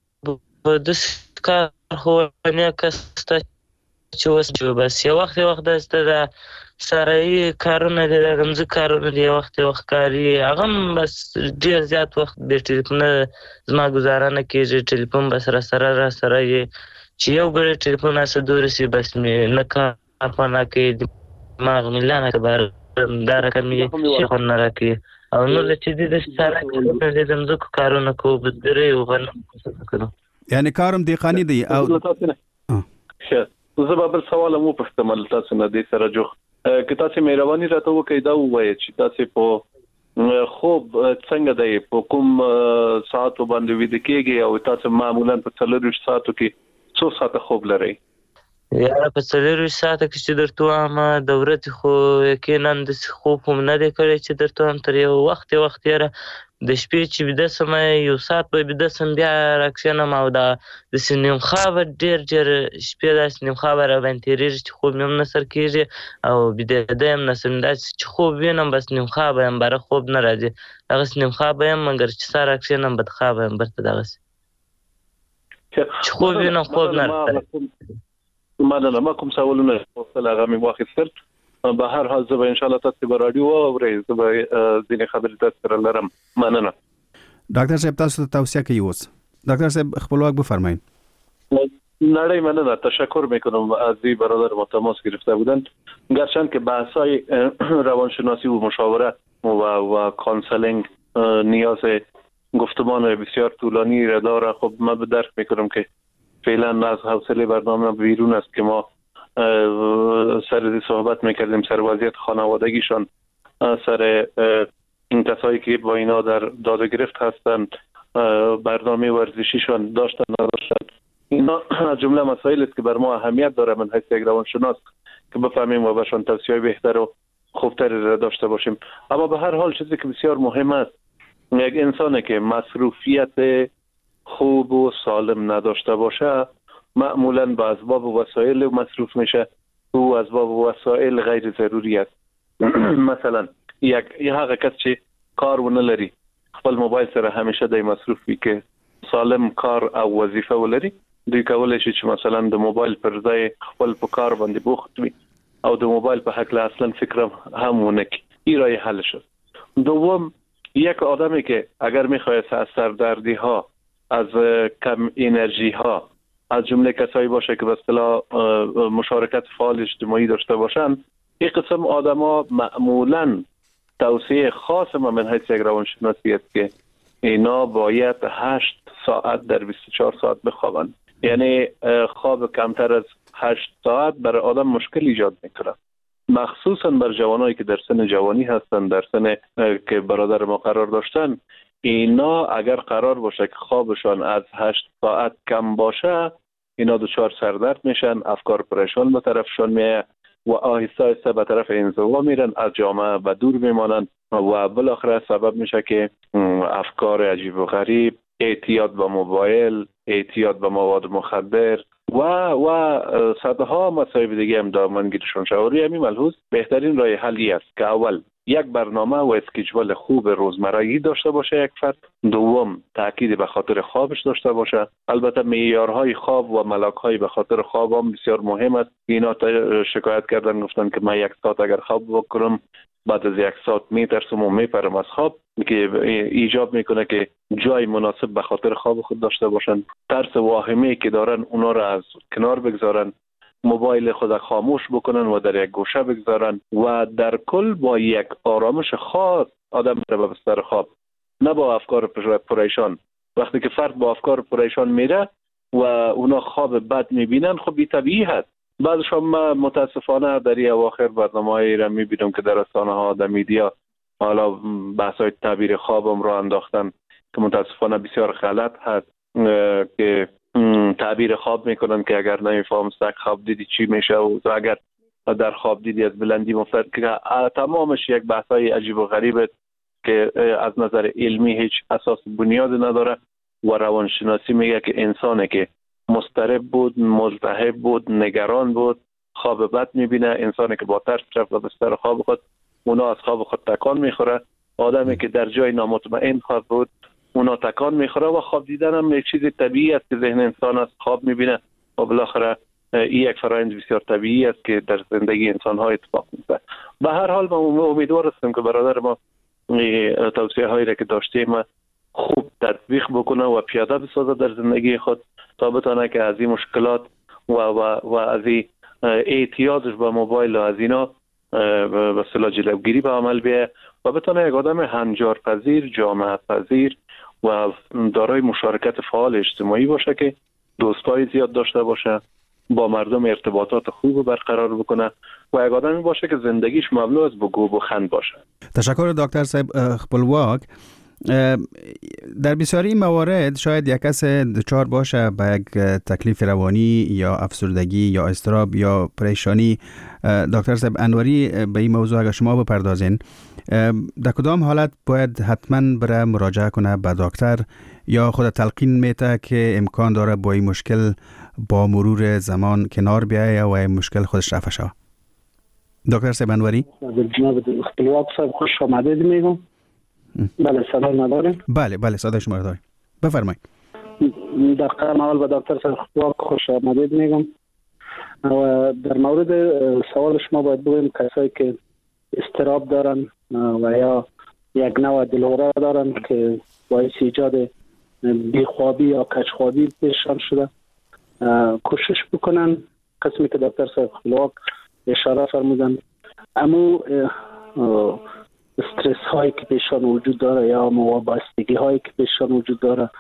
داسې کار ښوونه کسته چې اوس بس یو وخت یو وخت داسې د سرایي کارونه دي، د ځمکې کارونه دي، یو وخت یو وخت کاري هغه هم بس ډېر زیات وخت بې ټلیفونه زما ګزاره نه کېږي. ټلیفون بس راسره راسره یې چې یو ګړی ټلیفون راسه دور شي بس مې نه کار خوند نه کوي، دماغ مې لانه که دا رقم یې شي خوند نه راکوي. او نور چې دي داسې سره کارونه دي، د ځمکو کارونه کوو، بزګرۍ او غنم کوو. یعنې کارم دهقاني دی. او ښه زه به بل سوال هم وپوښتم له تاسو نه دې سره جوخ که تاسې مهرباني راته وکړئ دا ووایئ چې تاسې په خوب څنګه دی، په کوم ساعتو باندې ویده کېږئ او تاسو معمولا په څلورویشت ساعتو کې څو ساعته خوب لرئ؟ یاره په څلورویشت ساعته کې چې درته ووایم د ورځې خو یقینا داسې خوب هم نه دی کړی چې درته ووایم. تر یو وخت یو وخت یاره د شپې چې بیده سم یو ساعت به بیده سم بیا راکښېنم او دا داسې نیمخوابه ډېر ډېر شپې داسې نیمخوابه راباندې تېرېږي چې خوب مې هم نه سر کېږي او بیدېده یم نه سم داسې چې خوب وینم بس نیمخوابه یم باره خوب نه راځي دغسې نیمخوابه یم مګر چې سهار راکښېنم بدخوابه یم برته دغسې چې خوب وینم خوب نه راځي. مننه. ما کوم سوالونه غوښتل هغه مې واخیستل. به هر حال زه به انشاءالله تاسو به راډیو واورئ، زه به ځینې خبرې تاسو سره لرم. مننه. ډاکټر صاحب تاسو ته توصیه کوي اوس. ډاکټر صاحب خپلواک بفرمایید. نړۍ مننه. تشکر میکنم از این برادر ما تماس گرفته بودند. گرچند که بحث‌های روانشناسی و مشاوره و و کانسلینگ نیاز گفتمان بسیار طولانی را داره. خب من به درک میکنم که فعلا از حوصله برنامه بیرون است که ما سر صحبت میکردیم سر وضعیت خانوادگیشان، سر این کسایی که با اینا در داد و گرفت هستند، برنامه ورزشیشان داشتن نداشتن. اینا از جمله مسائل است که بر ما اهمیت داره من حیث یک روانشناس که بفهمیم و بهشان توصیه بهتر و خوبتری را داشته باشیم. اما به هر حال چیزی که بسیار مهم است، یک انسانی که مصروفیت خوب و سالم نداشته باشه معمولاً با اسباب و وسایل مصروف میشه و اسباب و وسایل غیر ضروری است. مثلا یک هغه کس چې کار ونه لري خپل موبایل سره همیشه د مصروف وي که سالم کار او وظیفه ولري، دوی کولای شي چې مثلا د موبایل پر ځای خپل په کار باندې بوخت وي او د موبایل په حق له اصلا فکر هم ونه کوي. این راه حل شد. دوم، یک آدمی که اگر میخواهد از سردردی ها، از کم انرژی ها، از جمله کسایی باشه که به اصطلاح مشارکت فعال اجتماعی داشته باشن، این قسم آدما معمولاً توصیه خاص ما من حیث یک روانشناسی است که اینا باید هشت ساعت در بیست و چهار ساعت بخوابند. یعنی خواب کمتر از هشت ساعت برای آدم مشکل ایجاد میکنه، مخصوصا بر جوانایی که در سن جوانی هستن، در سن که برادر ما قرار داشتن. اینا اگر قرار باشه که خوابشان از هشت ساعت کم باشه، اینا دچار سردرد میشن، افکار پریشان به طرفشان میه و آهسته آهسته به طرف انزوا میرن، از جامعه به دور میمانن و بالاخره سبب میشه که افکار عجیب و غریب، اعتیاد به موبایل، اعتیاد به مواد مخدر و و صدها مصائب دیگه هم دامنگیرشون شد. و همین ملحوظ بهترین راه حلی است که اول یک برنامه و اسکیجول خوب روزمرگی داشته باشه یک فرد. دوم، تاکید به خاطر خوابش داشته باشه. البته معیارهای خواب و ملاک‌های به خاطر خواب هم بسیار مهم است. اینا شکایت کردن گفتن که من یک ساعت اگر خواب بکنم بعد از یک ساعت میترسم و میپرم از خواب، که ایجاب میکنه که جای مناسب به خاطر خواب خود داشته باشن. ترس واهمه‌ای که دارن اونا را از کنار بگذارن، موبایل خود خاموش بکنن و در یک گوشه بگذارن و در کل با یک آرامش خاص آدم را به بستر خواب، نه با افکار پریشان. وقتی که فرد با افکار پریشان میره و اونا خواب بد میبینن، خب بی طبیعی هست. بعضش هم متاسفانه در این اواخر برنامه‌ای را میبینم که در رسانه ها، در میدیا، حالا بحث‌های تعبیر خوابم را انداختن که متاسفانه بسیار غلط هست، که تعبیر خواب میکنن که اگر نمیفهم سگ خواب دیدی چی میشه و اگر در خواب دیدی از بلندی مفتر، که تمامش یک بحثای عجیب و غریب است که از نظر علمی هیچ اساس بنیاد نداره. و روانشناسی میگه که انسانی که مضطرب بود، ملتهب بود، نگران بود، خواب بد میبینه. انسانی که با ترس رفت به بستر خواب خود، اونا از خواب خود تکان میخوره. آدمی که در جای نامطمئن خواب بود، اونا تکان میخوره. و خواب دیدن هم یک چیز طبیعی است که ذهن انسان از خواب میبینه و بالاخره این یک فرآیند بسیار طبیعی است که در زندگی انسان ها اتفاق میفته. به هر حال من امیدوار هستم که برادر ما توصیه هایی را که داشتیم خوب تطبیق بکنه و پیاده بسازه در زندگی خود تا بتونه که از این مشکلات و و, و از این اعتیادش به موبایل و از اینا به اصطلاح جلوگیری به عمل بیاره و بتونه یک آدم هنجار پذیر، جامعه پذیر و دارای مشارکت فعال اجتماعی باشه، که دوستای زیاد داشته باشه، با مردم ارتباطات خوب برقرار بکنه و یک آدمی باشه که زندگیش مملو از بگو و خند باشه. تشکر دکتر صاحب خپلواک. در بسیاری موارد شاید یک کس دچار باشه به یک تکلیف روانی یا افسردگی یا اضطراب یا پریشانی. دکتر صاحب انوری به این موضوع اگر شما بپردازین، در کدام حالت باید حتما بره مراجعه کنه به دکتر یا خود تلقین میته که امکان داره با این مشکل با مرور زمان کنار بیایه و این مشکل خودش رفع شه؟ دکتر صاحب انوری. جناب خپلواک صاحب خوش آمدید میگم. بله صدای نداریم؟ بله بله صدای شما داریم، بفرمایید. در قدم اول به دکتر صاحب خپلواک خوش آمدید میگم. و در مورد سوال شما باید بگویم کسایی که اضطراب دارن و یا یک نوع دلهره دارن که باعث ایجاد بیخوابی یا کجخوابی پیششان شده، کوشش بکنن قسمی که دکتر صاحب خپلواک اشاره فرمودن اما استرس هایی که پیششان وجود داره یا وابستگی هایی که پیششان وجود داره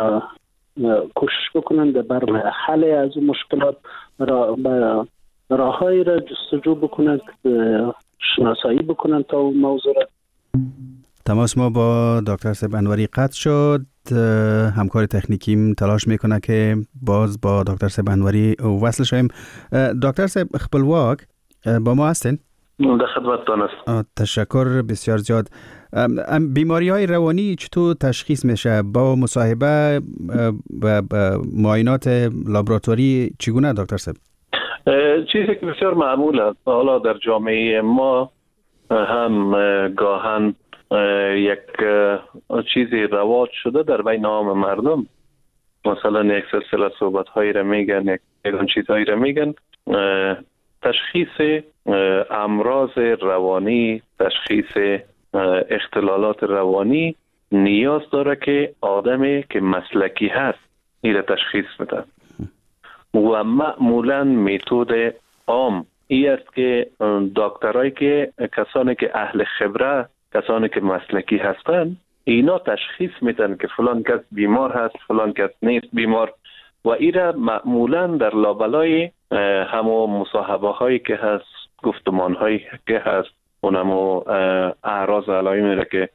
کوشش بکنن بر حل از اون مشکلات را راههایی را جستجو بکنن، شناسایی بکنن تا اون موضوع را. تماس ما با دکتر صاحب انوری قطع شد. همکار تکنیکیم تلاش میکنه که باز با دکتر صاحب انوری وصل شویم. دکتر صاحب خپلواک با ما هستین؟ در خدمتتان است. تشکر بسیار زیاد. بیماری های روانی چطور تشخیص میشه؟ با مصاحبه و معاینات لابراتواری چگونه دکتر صاحب؟ چیزی که بسیار معمول است حالا در جامعه ما هم گاهن یک چیزی رواج شده در بین عام مردم، مثلا یک سلسله صحبت هایی را میگن، یک چیزهایی را میگن. تشخیص امراض روانی، تشخیص اختلالات روانی نیاز داره که آدمی که مسلکی هست این را تشخیص بده و معمولا متد عام این است که دکترایی که کسانی که اهل خبره، کسانی که مسلکی هستند، اینا تشخیص میدن که فلان کس بیمار هست، فلان کس نیست بیمار و این را معمولا در لابلای همو مصاحبه هایی که هست، گفتمان هایی که هست، اونمو اعراض علائمی را که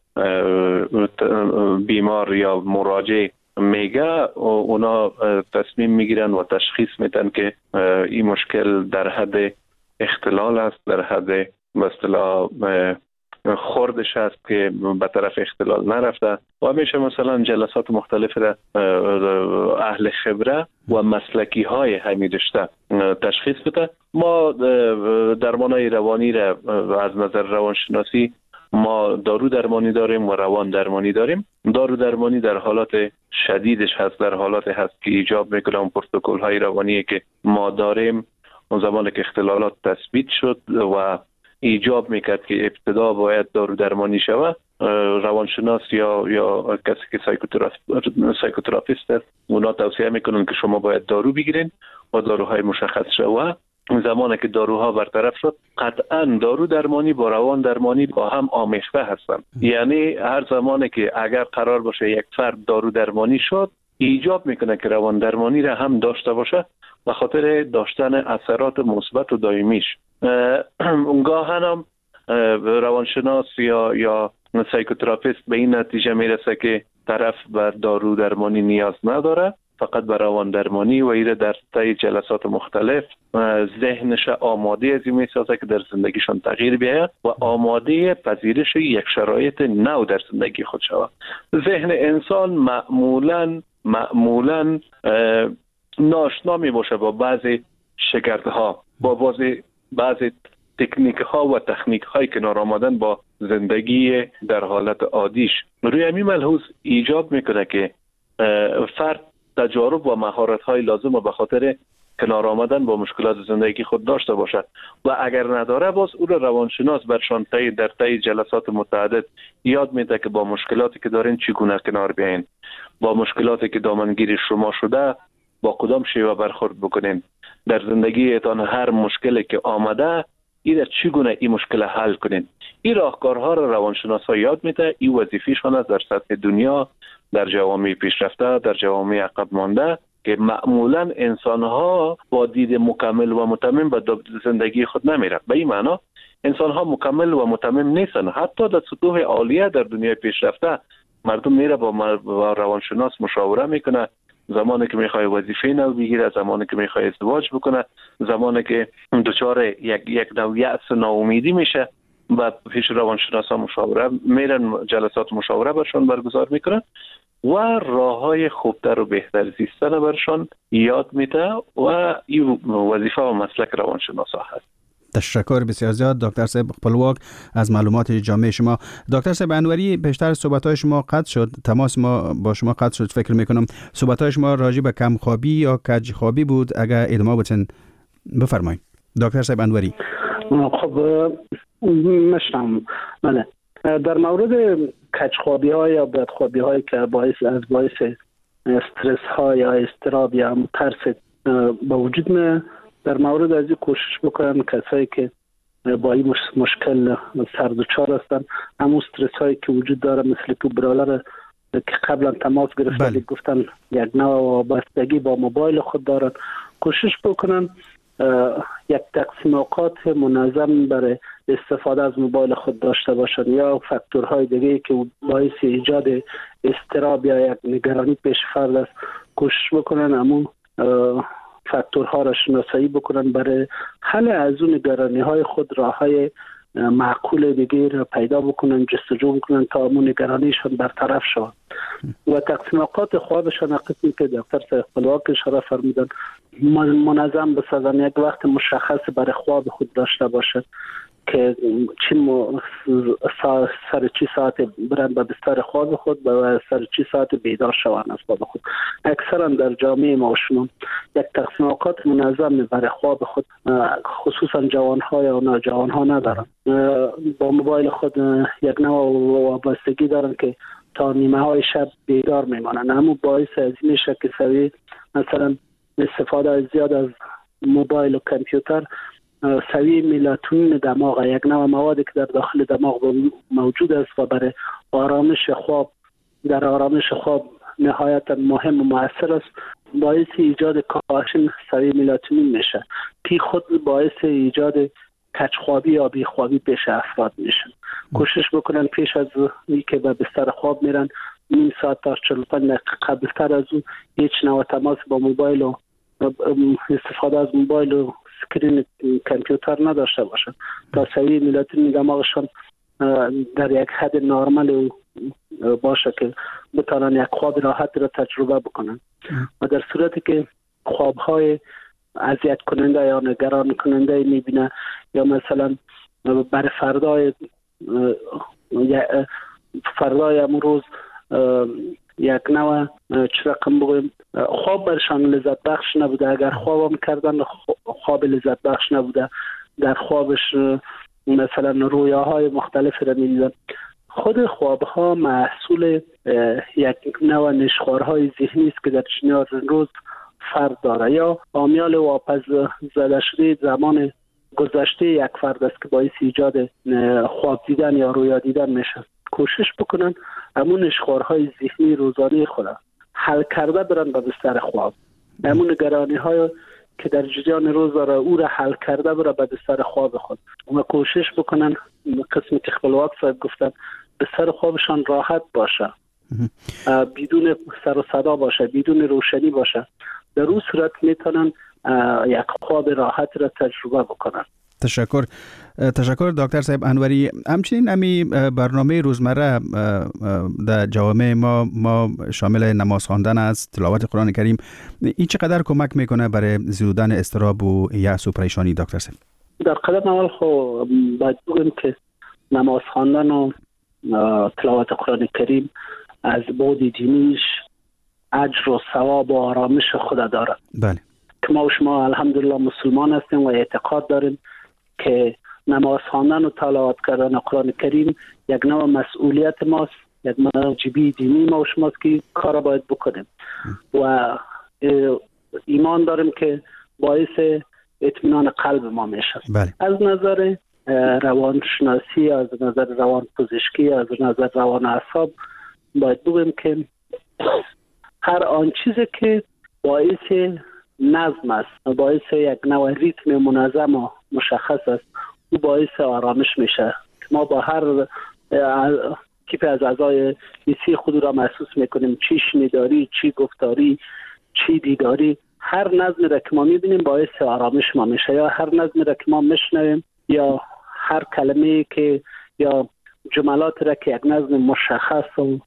بیمار یا مراجع میگه اونا تصمیم میگیرن و تشخیص میدن که این مشکل در حد اختلال است، در حد به اصطلاح خوردش است که به طرف اختلال نرفته و همیشه مثلا جلسات مختلف را اهل خبره و مسلکی های همین رشته تشخیص بده. ما درمانای روانی را از نظر روانشناسی ما دارو درمانی داریم و روان درمانی داریم. دارو درمانی در حالات شدیدش هست، در حالات هست که ایجاب میکنه اون پروتکل های روانی که ما داریم اون زمان که اختلالات تثبیت شد و ایجاب میکرد که ابتدا باید دارو درمانی شود، روانشناس یا یا کسی که سایکوتراپیست است اونا توصیه میکنن که شما باید دارو بگیرین و داروهای مشخص شود. زمانی که داروها برطرف شد قطعا دارو درمانی با روان درمانی با هم آمیخته هستند. یعنی هر زمانی که اگر قرار باشه یک فرد دارو درمانی شد ایجاب میکنه که روان درمانی را هم داشته باشه به خاطر داشتن اثرات مثبت و دائمیش. اونگاه هم روانشناس یا یا سایکوتراپیست به این نتیجه میرسه که طرف بر دارو درمانی نیاز نداره، فقط بر روان درمانی و ایره در طی جلسات مختلف ذهنش آماده از این میسازه که در زندگیشان تغییر بیاید و آماده پذیرش یک شرایط نو در زندگی خود شود. ذهن انسان معمولاً معمولاً ناشنا می باشه با بعضی شگردها، با بعضی بعضی تکنیک ها و تکنیک هایی که نارآمدن با زندگی در حالت عادیش. روی همین ملحوظ ایجاب میکنه که فرد تجارب و مهارت های لازم و به خاطر کنار آمدن با مشکلات زندگی خود داشته باشد و اگر نداره باز او را روانشناس برشان طی در طی جلسات متعدد یاد میده که با مشکلاتی که دارین چگونه کنار بیاین، با مشکلاتی که دامنگیر شما شده با کدام شیوه برخورد بکنین در زندگیتان. هر مشکلی که آمده ایره چگونه این مشکل حل کنین. این راهکارها را روانشناسا یاد میده. این وظیفه‌شان است در سطح دنیا، در جوامع پیشرفته، در جوامع عقب مانده که معمولا انسان‌ها با دید مکمل و متمم به زندگی خود نمیرن. به این معنا انسان‌ها مکمل و متمم نیستن. حتی در سطوح عالیه در دنیای پیشرفته مردم میره با, با روانشناس مشاوره میکنه، زمانی که میخواد وظیفه نو بگیره، زمانی که میخواد ازدواج بکنه، زمانی که دچار یک یک نوع یأس و ناامیدی میشه، بعد پیش روانشناسا مشاوره میرن، جلسات مشاوره برشان برگزار میکنن و راههای خوبتر و بهتر زیستن برشان یاد میده و این وظیفه و مسلک روانشناسا هست. تشکر بسیار زیاد دکتر صاحب خپلواک از معلومات جامع شما. دکتر صاحب انوری، بیشتر صحبت‌های شما قطع شد، تماس ما با شما قطع شد. فکر میکنم صحبت‌های شما راجع به کم خوابی یا کج خوابی بود. اگر ادامه بدین بفرمایید دکتر صاحب انوری. خب مشتم بله، در مورد کجخوابی ها یا بدخوابی هایی که باعث از باعث استرس ها یا اضطراب یا ترس با وجود میاد، در مورد از این کوشش بکنن کسایی که با این مشکل سر دچار هستن، همون استرس هایی که وجود داره مثل که برالر که قبلا تماس گرفتن بله. گفتن یک نوع وابستگی با موبایل خود دارن، کوشش بکنن یک تقسیم اوقات منظم برای استفاده از موبایل خود داشته باشند یا فاکتورهای دیگه که باعث ایجاد اضطراب یا یک نگرانی پیش فرد است، کوشش بکنن همون فاکتورها را شناسایی بکنن برای حل از اون نگرانی های خود، راههای معقول دیگه را پیدا بکنن، جستجو بکنن تا همون نگرانیشون برطرف شود. و تقسیم اوقات خوابشان قسمی که دکتر صاحب خپلواک اشاره فرمودن منظم بسازن، یک وقت مشخص برای خواب خود داشته باشد که چی م... سر چی ساعت برن به بستر خواب خود و سر چی ساعت بیدار شوند از خواب خود. اکثرا در جامعه ما شما یک تقسیم اوقات منظم برای خواب خود، خصوصا جوان‌ها یا نوجوان‌ها ندارن، با موبایل خود یک نوع وابستگی دارن که تا نیمه های شب بیدار میمانن. همون باعث از این میشه که سوی مثلا استفاده زیاد از موبایل و کامپیوتر سوی ملاتونین دماغ، یک نوع موادی که در داخل دماغ موجود است و برای آرامش خواب در آرامش خواب نهایتا مهم و مؤثر است، باعث ایجاد کاهش سوی ملاتونین میشه که خود باعث ایجاد کجخوابی یا بیخوابی پیش افراد میشن. کوشش بکنن پیش از اینکه به بستر خواب میرن نیم ساعت تا چهل و پنج دقیقه قبلتر از اون هیچ نوع تماس با موبایل و استفاده از موبایل و سکرین کامپیوتر نداشته باشن تا سوی ملاتونین دماغشان در یک حد نرمال باشه که بتونن یک خواب راحت را تجربه بکنن. و در صورتی که خوابهای اذیت کننده یا نگران کننده میبینه یا مثلا برای فردای فردای امروز یک نوع چه رقم بگویم خواب برشان لذت بخش نبوده، اگر خوابم کردن خواب لذت بخش نبوده، در خوابش مثلا رویاهای مختلفی را میدیدن. خود خوابها محصول یک نوع نشخوارهای ذهنی است که در جریان روز فرد داره یا عامل واپس زده شده زمان گذشته یک فرد است که باعث ایجاد خواب دیدن یا رویا دیدن میشه. کوشش بکنن همون نشخوارهای ذهنی روزانه خود حل کرده برن به بستر خواب، همون نگرانی های که در جریان روز داره او را حل کرده بره به بستر خواب خود و کوشش بکنن قسمی که خپلواک صاحب گفتن بستر خوابشان راحت باشه، بدون سر و صدا باشه، بدون روشنی باشه. در اون صورت میتونن یک خواب راحت را تجربه بکنن. تشکر تشکر دکتر صاحب انوری. همچنین امی برنامه روزمره در جوامع ما ما شامل نماز خواندن است، تلاوت قرآن کریم، این چقدر کمک میکنه برای زیودن اضطراب و یأس و پریشانی دکتر صاحب؟ در قدم اول خب باید بگیم که نماز خواندن و تلاوت قرآن کریم از بعد دینیش اجر و ثواب و آرامش خود داره. بله. که ما و شما الحمدلله مسلمان هستیم و اعتقاد داریم که نماز خواندن و تلاوت کردن قرآن کریم یک نوع مسئولیت ماست، یک واجبی دینی ما و شماست که کار باید بکنیم و ایمان داریم که باعث اطمینان قلب ما میشه. بله. از نظر روانشناسی، از نظر روان پزشکی، از نظر روان اعصاب باید بگیم که هر آن چیزی که باعث نظم است، باعث یک نوع ریتم منظم و مشخص است، او باعث آرامش میشه. ما با هر کیف از اعضای حسی خود را محسوس میکنیم، چی شنیداری، چی گفتاری، چی دیداری. هر نظم را که ما میبینیم باعث آرامش ما میشه، یا هر نظم را که ما میشنویم یا هر کلمه که یا جملات را که یک نظم مشخص و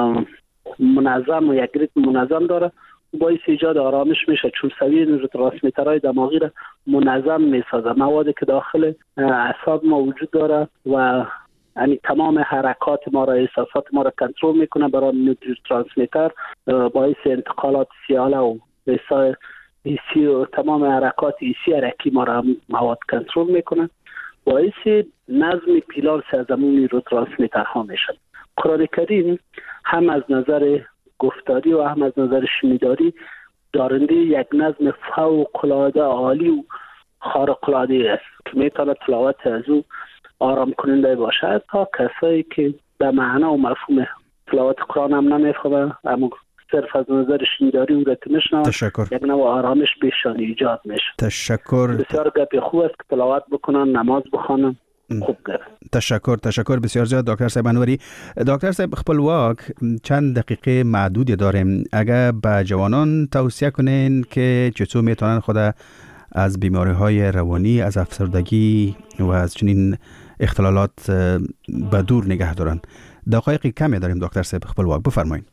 منظم و یک ریتم منظم داره باعث ایجاد آرامش میشه، چون سویه نوروترانسمیترهای دماغی را منظم میسازه. موادی که داخل اعصاب ما وجود داره و یعنی تمام حرکات ما را، احساسات ما را کنترل میکنه. برای نوروترانسمیتر باعث انتقالات سیاله و احساس حسی و تمام حرکات حسی حرکی ما را مواد کنترل میکنه. باعث نظم پیلار سرزمین نوروترانسمیترها میشه. قرآن کریم هم از نظر گفتاری و هم از نظر شنیداری دارنده یک نظم فوق العاده عالی و خارق العاده است که میتونه تلاوت از او آرام کننده باشد. تا کسایی که به معنا و مفهوم تلاوت قرآن هم نمیفهمه اما صرف از نظر شنیداری او را که میشنوه یک نوع آرامش بهشان ایجاد میشه. تشکر. بسیار گپی خوب است که تلاوت بکنن، نماز بخونن. خوب گفت. تشکر تشکر بسیار زیاد دکتر صاحب انوری. دکتر صاحب خپلواک چند دقیقه معدودی داریم. اگر به جوانان توصیه کنین که چطور میتونن خود از بیماری های روانی، از افسردگی و از چنین اختلالات به دور نگه دارن، دقایق کمی داریم دکتر صاحب خپلواک، بفرمایید.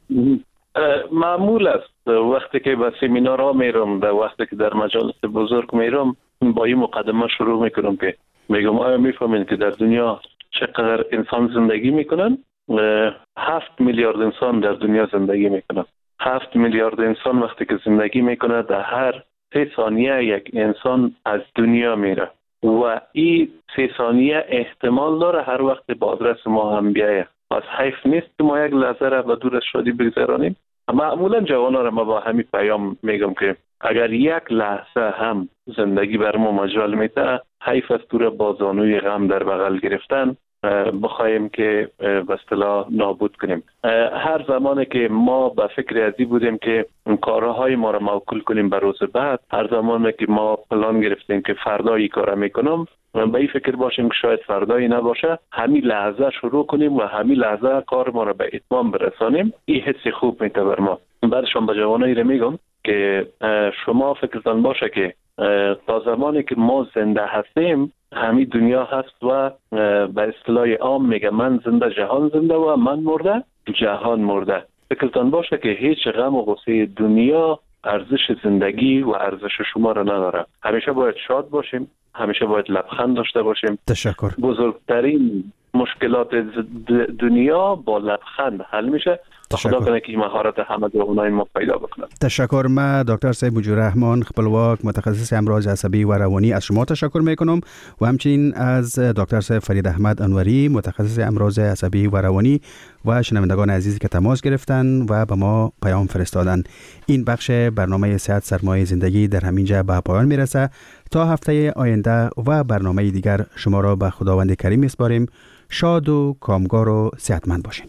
معمول است وقتی که به سمینارها میرم، در وقتی که در مجالس بزرگ میرم، با این مقدمه شروع میکنم که میگم آیا میفهمین که در دنیا چقدر انسان زندگی میکنن؟ هفت میلیارد انسان در دنیا زندگی میکنن. هفت میلیارد انسان وقتی که زندگی میکنه در هر سه ثانیه یک انسان از دنیا میره و این سه ثانیه احتمال داره هر وقت به آدرس ما هم بیایه. پس حیف نیست که ما یک لحظه را به دور از شادی بگذرانیم. معمولا جوانا را ما با همین پیام میگم که اگر یک لحظه هم زندگی بر ما مجال میده، حیف است تو را با زانوی غم در بغل گرفتن بخوایم که به اصطلاح نابود کنیم. هر زمانی که ما به فکر ازی بودیم که کارهای ما را موکول کنیم به روز بعد، هر زمانی که ما پلان گرفتیم که فردا این کار میکنم، به این فکر باشیم که شاید فردایی نباشه، همین لحظه شروع کنیم و همین لحظه کار ما را به اتمام برسانیم. این حس خوب میده بر ما. بعدشون به جوانایی را میگم که شما فکرتان باشه که تا زمانی که ما زنده هستیم همین دنیا هست و به اصطلاح عام میگه من زنده جهان زنده و من مرده جهان مرده. فکرتان باشه که هیچ غم و غصه دنیا ارزش زندگی و ارزش شما را نداره. همیشه باید شاد باشیم، همیشه باید لبخند داشته باشیم. تشکر. بزرگترین مشکلات دنیا با لبخند حل میشه. خدا کنه که این مهارت همه جوانای ما پیدا بکنن. تشکر. من دکتر صاحب وجودرحمان خپلواک متخصص امراض عصبی و روانی از شما تشکر میکنم و همچنین از دکتر صاحب فرید احمد انوری متخصص امراض عصبی و روانی و شنوندگان عزیزی که تماس گرفتن و به ما پیام فرستادن. این بخش برنامه صحت سرمایه زندگی در همینجا به پایان میرسه. تا هفته آینده و برنامه دیگر شما را به خداوند کریم میسپاریم. شاد و کامگار و صحتمند باشین.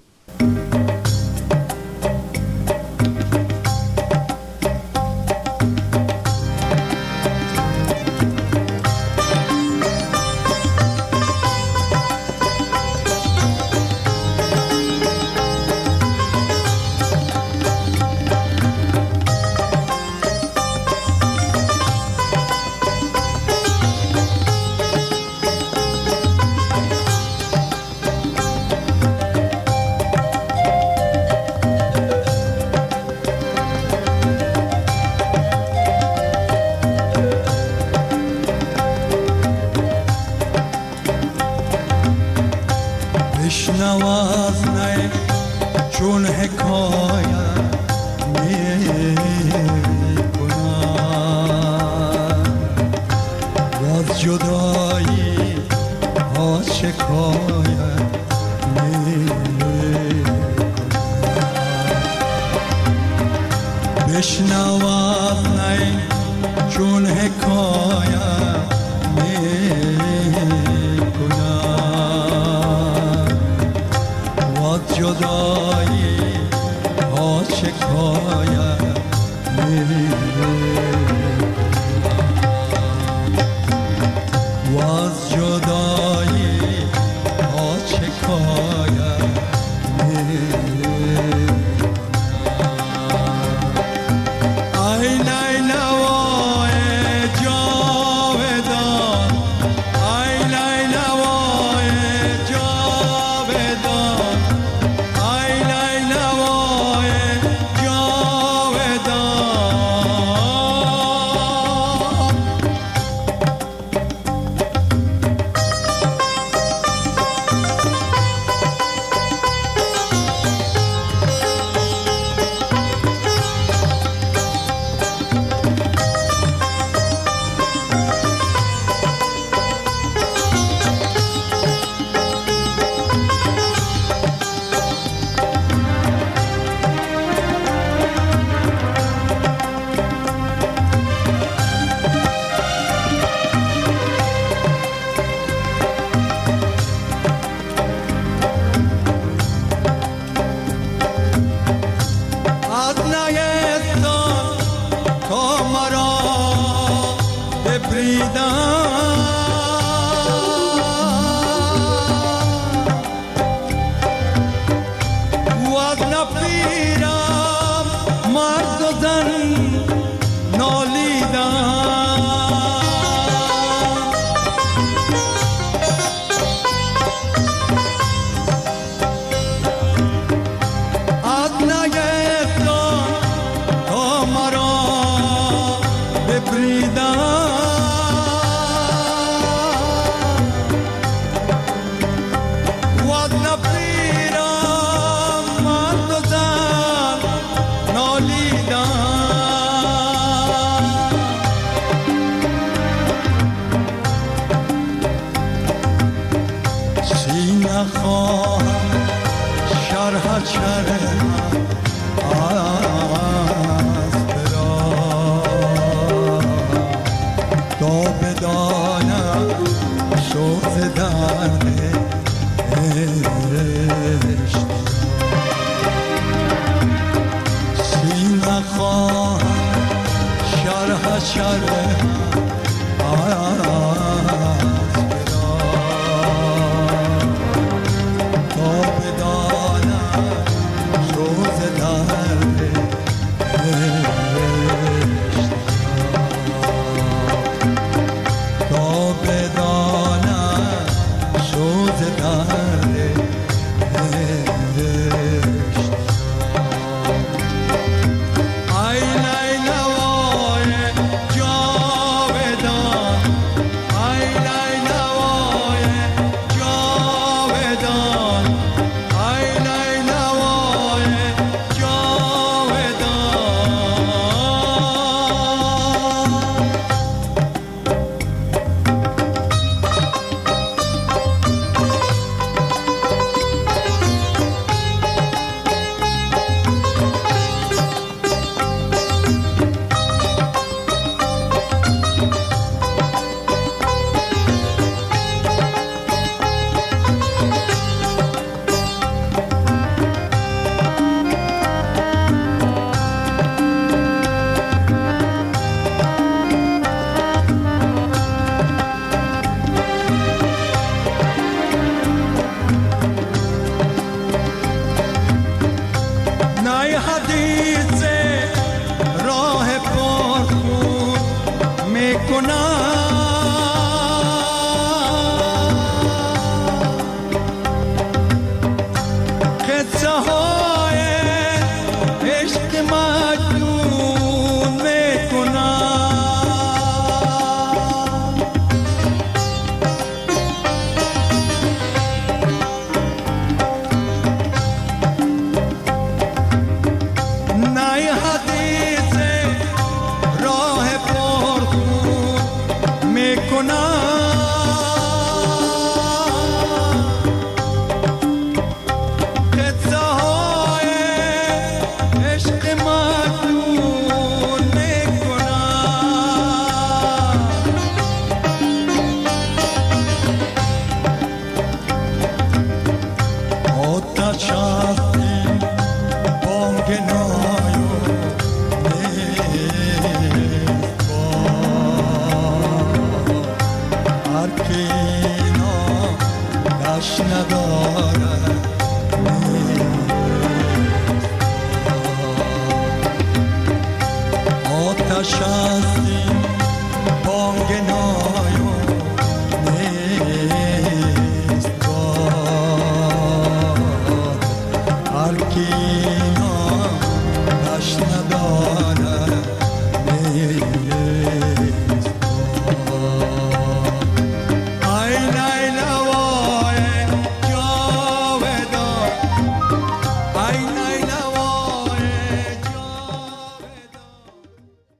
آتش هستی بانگ نای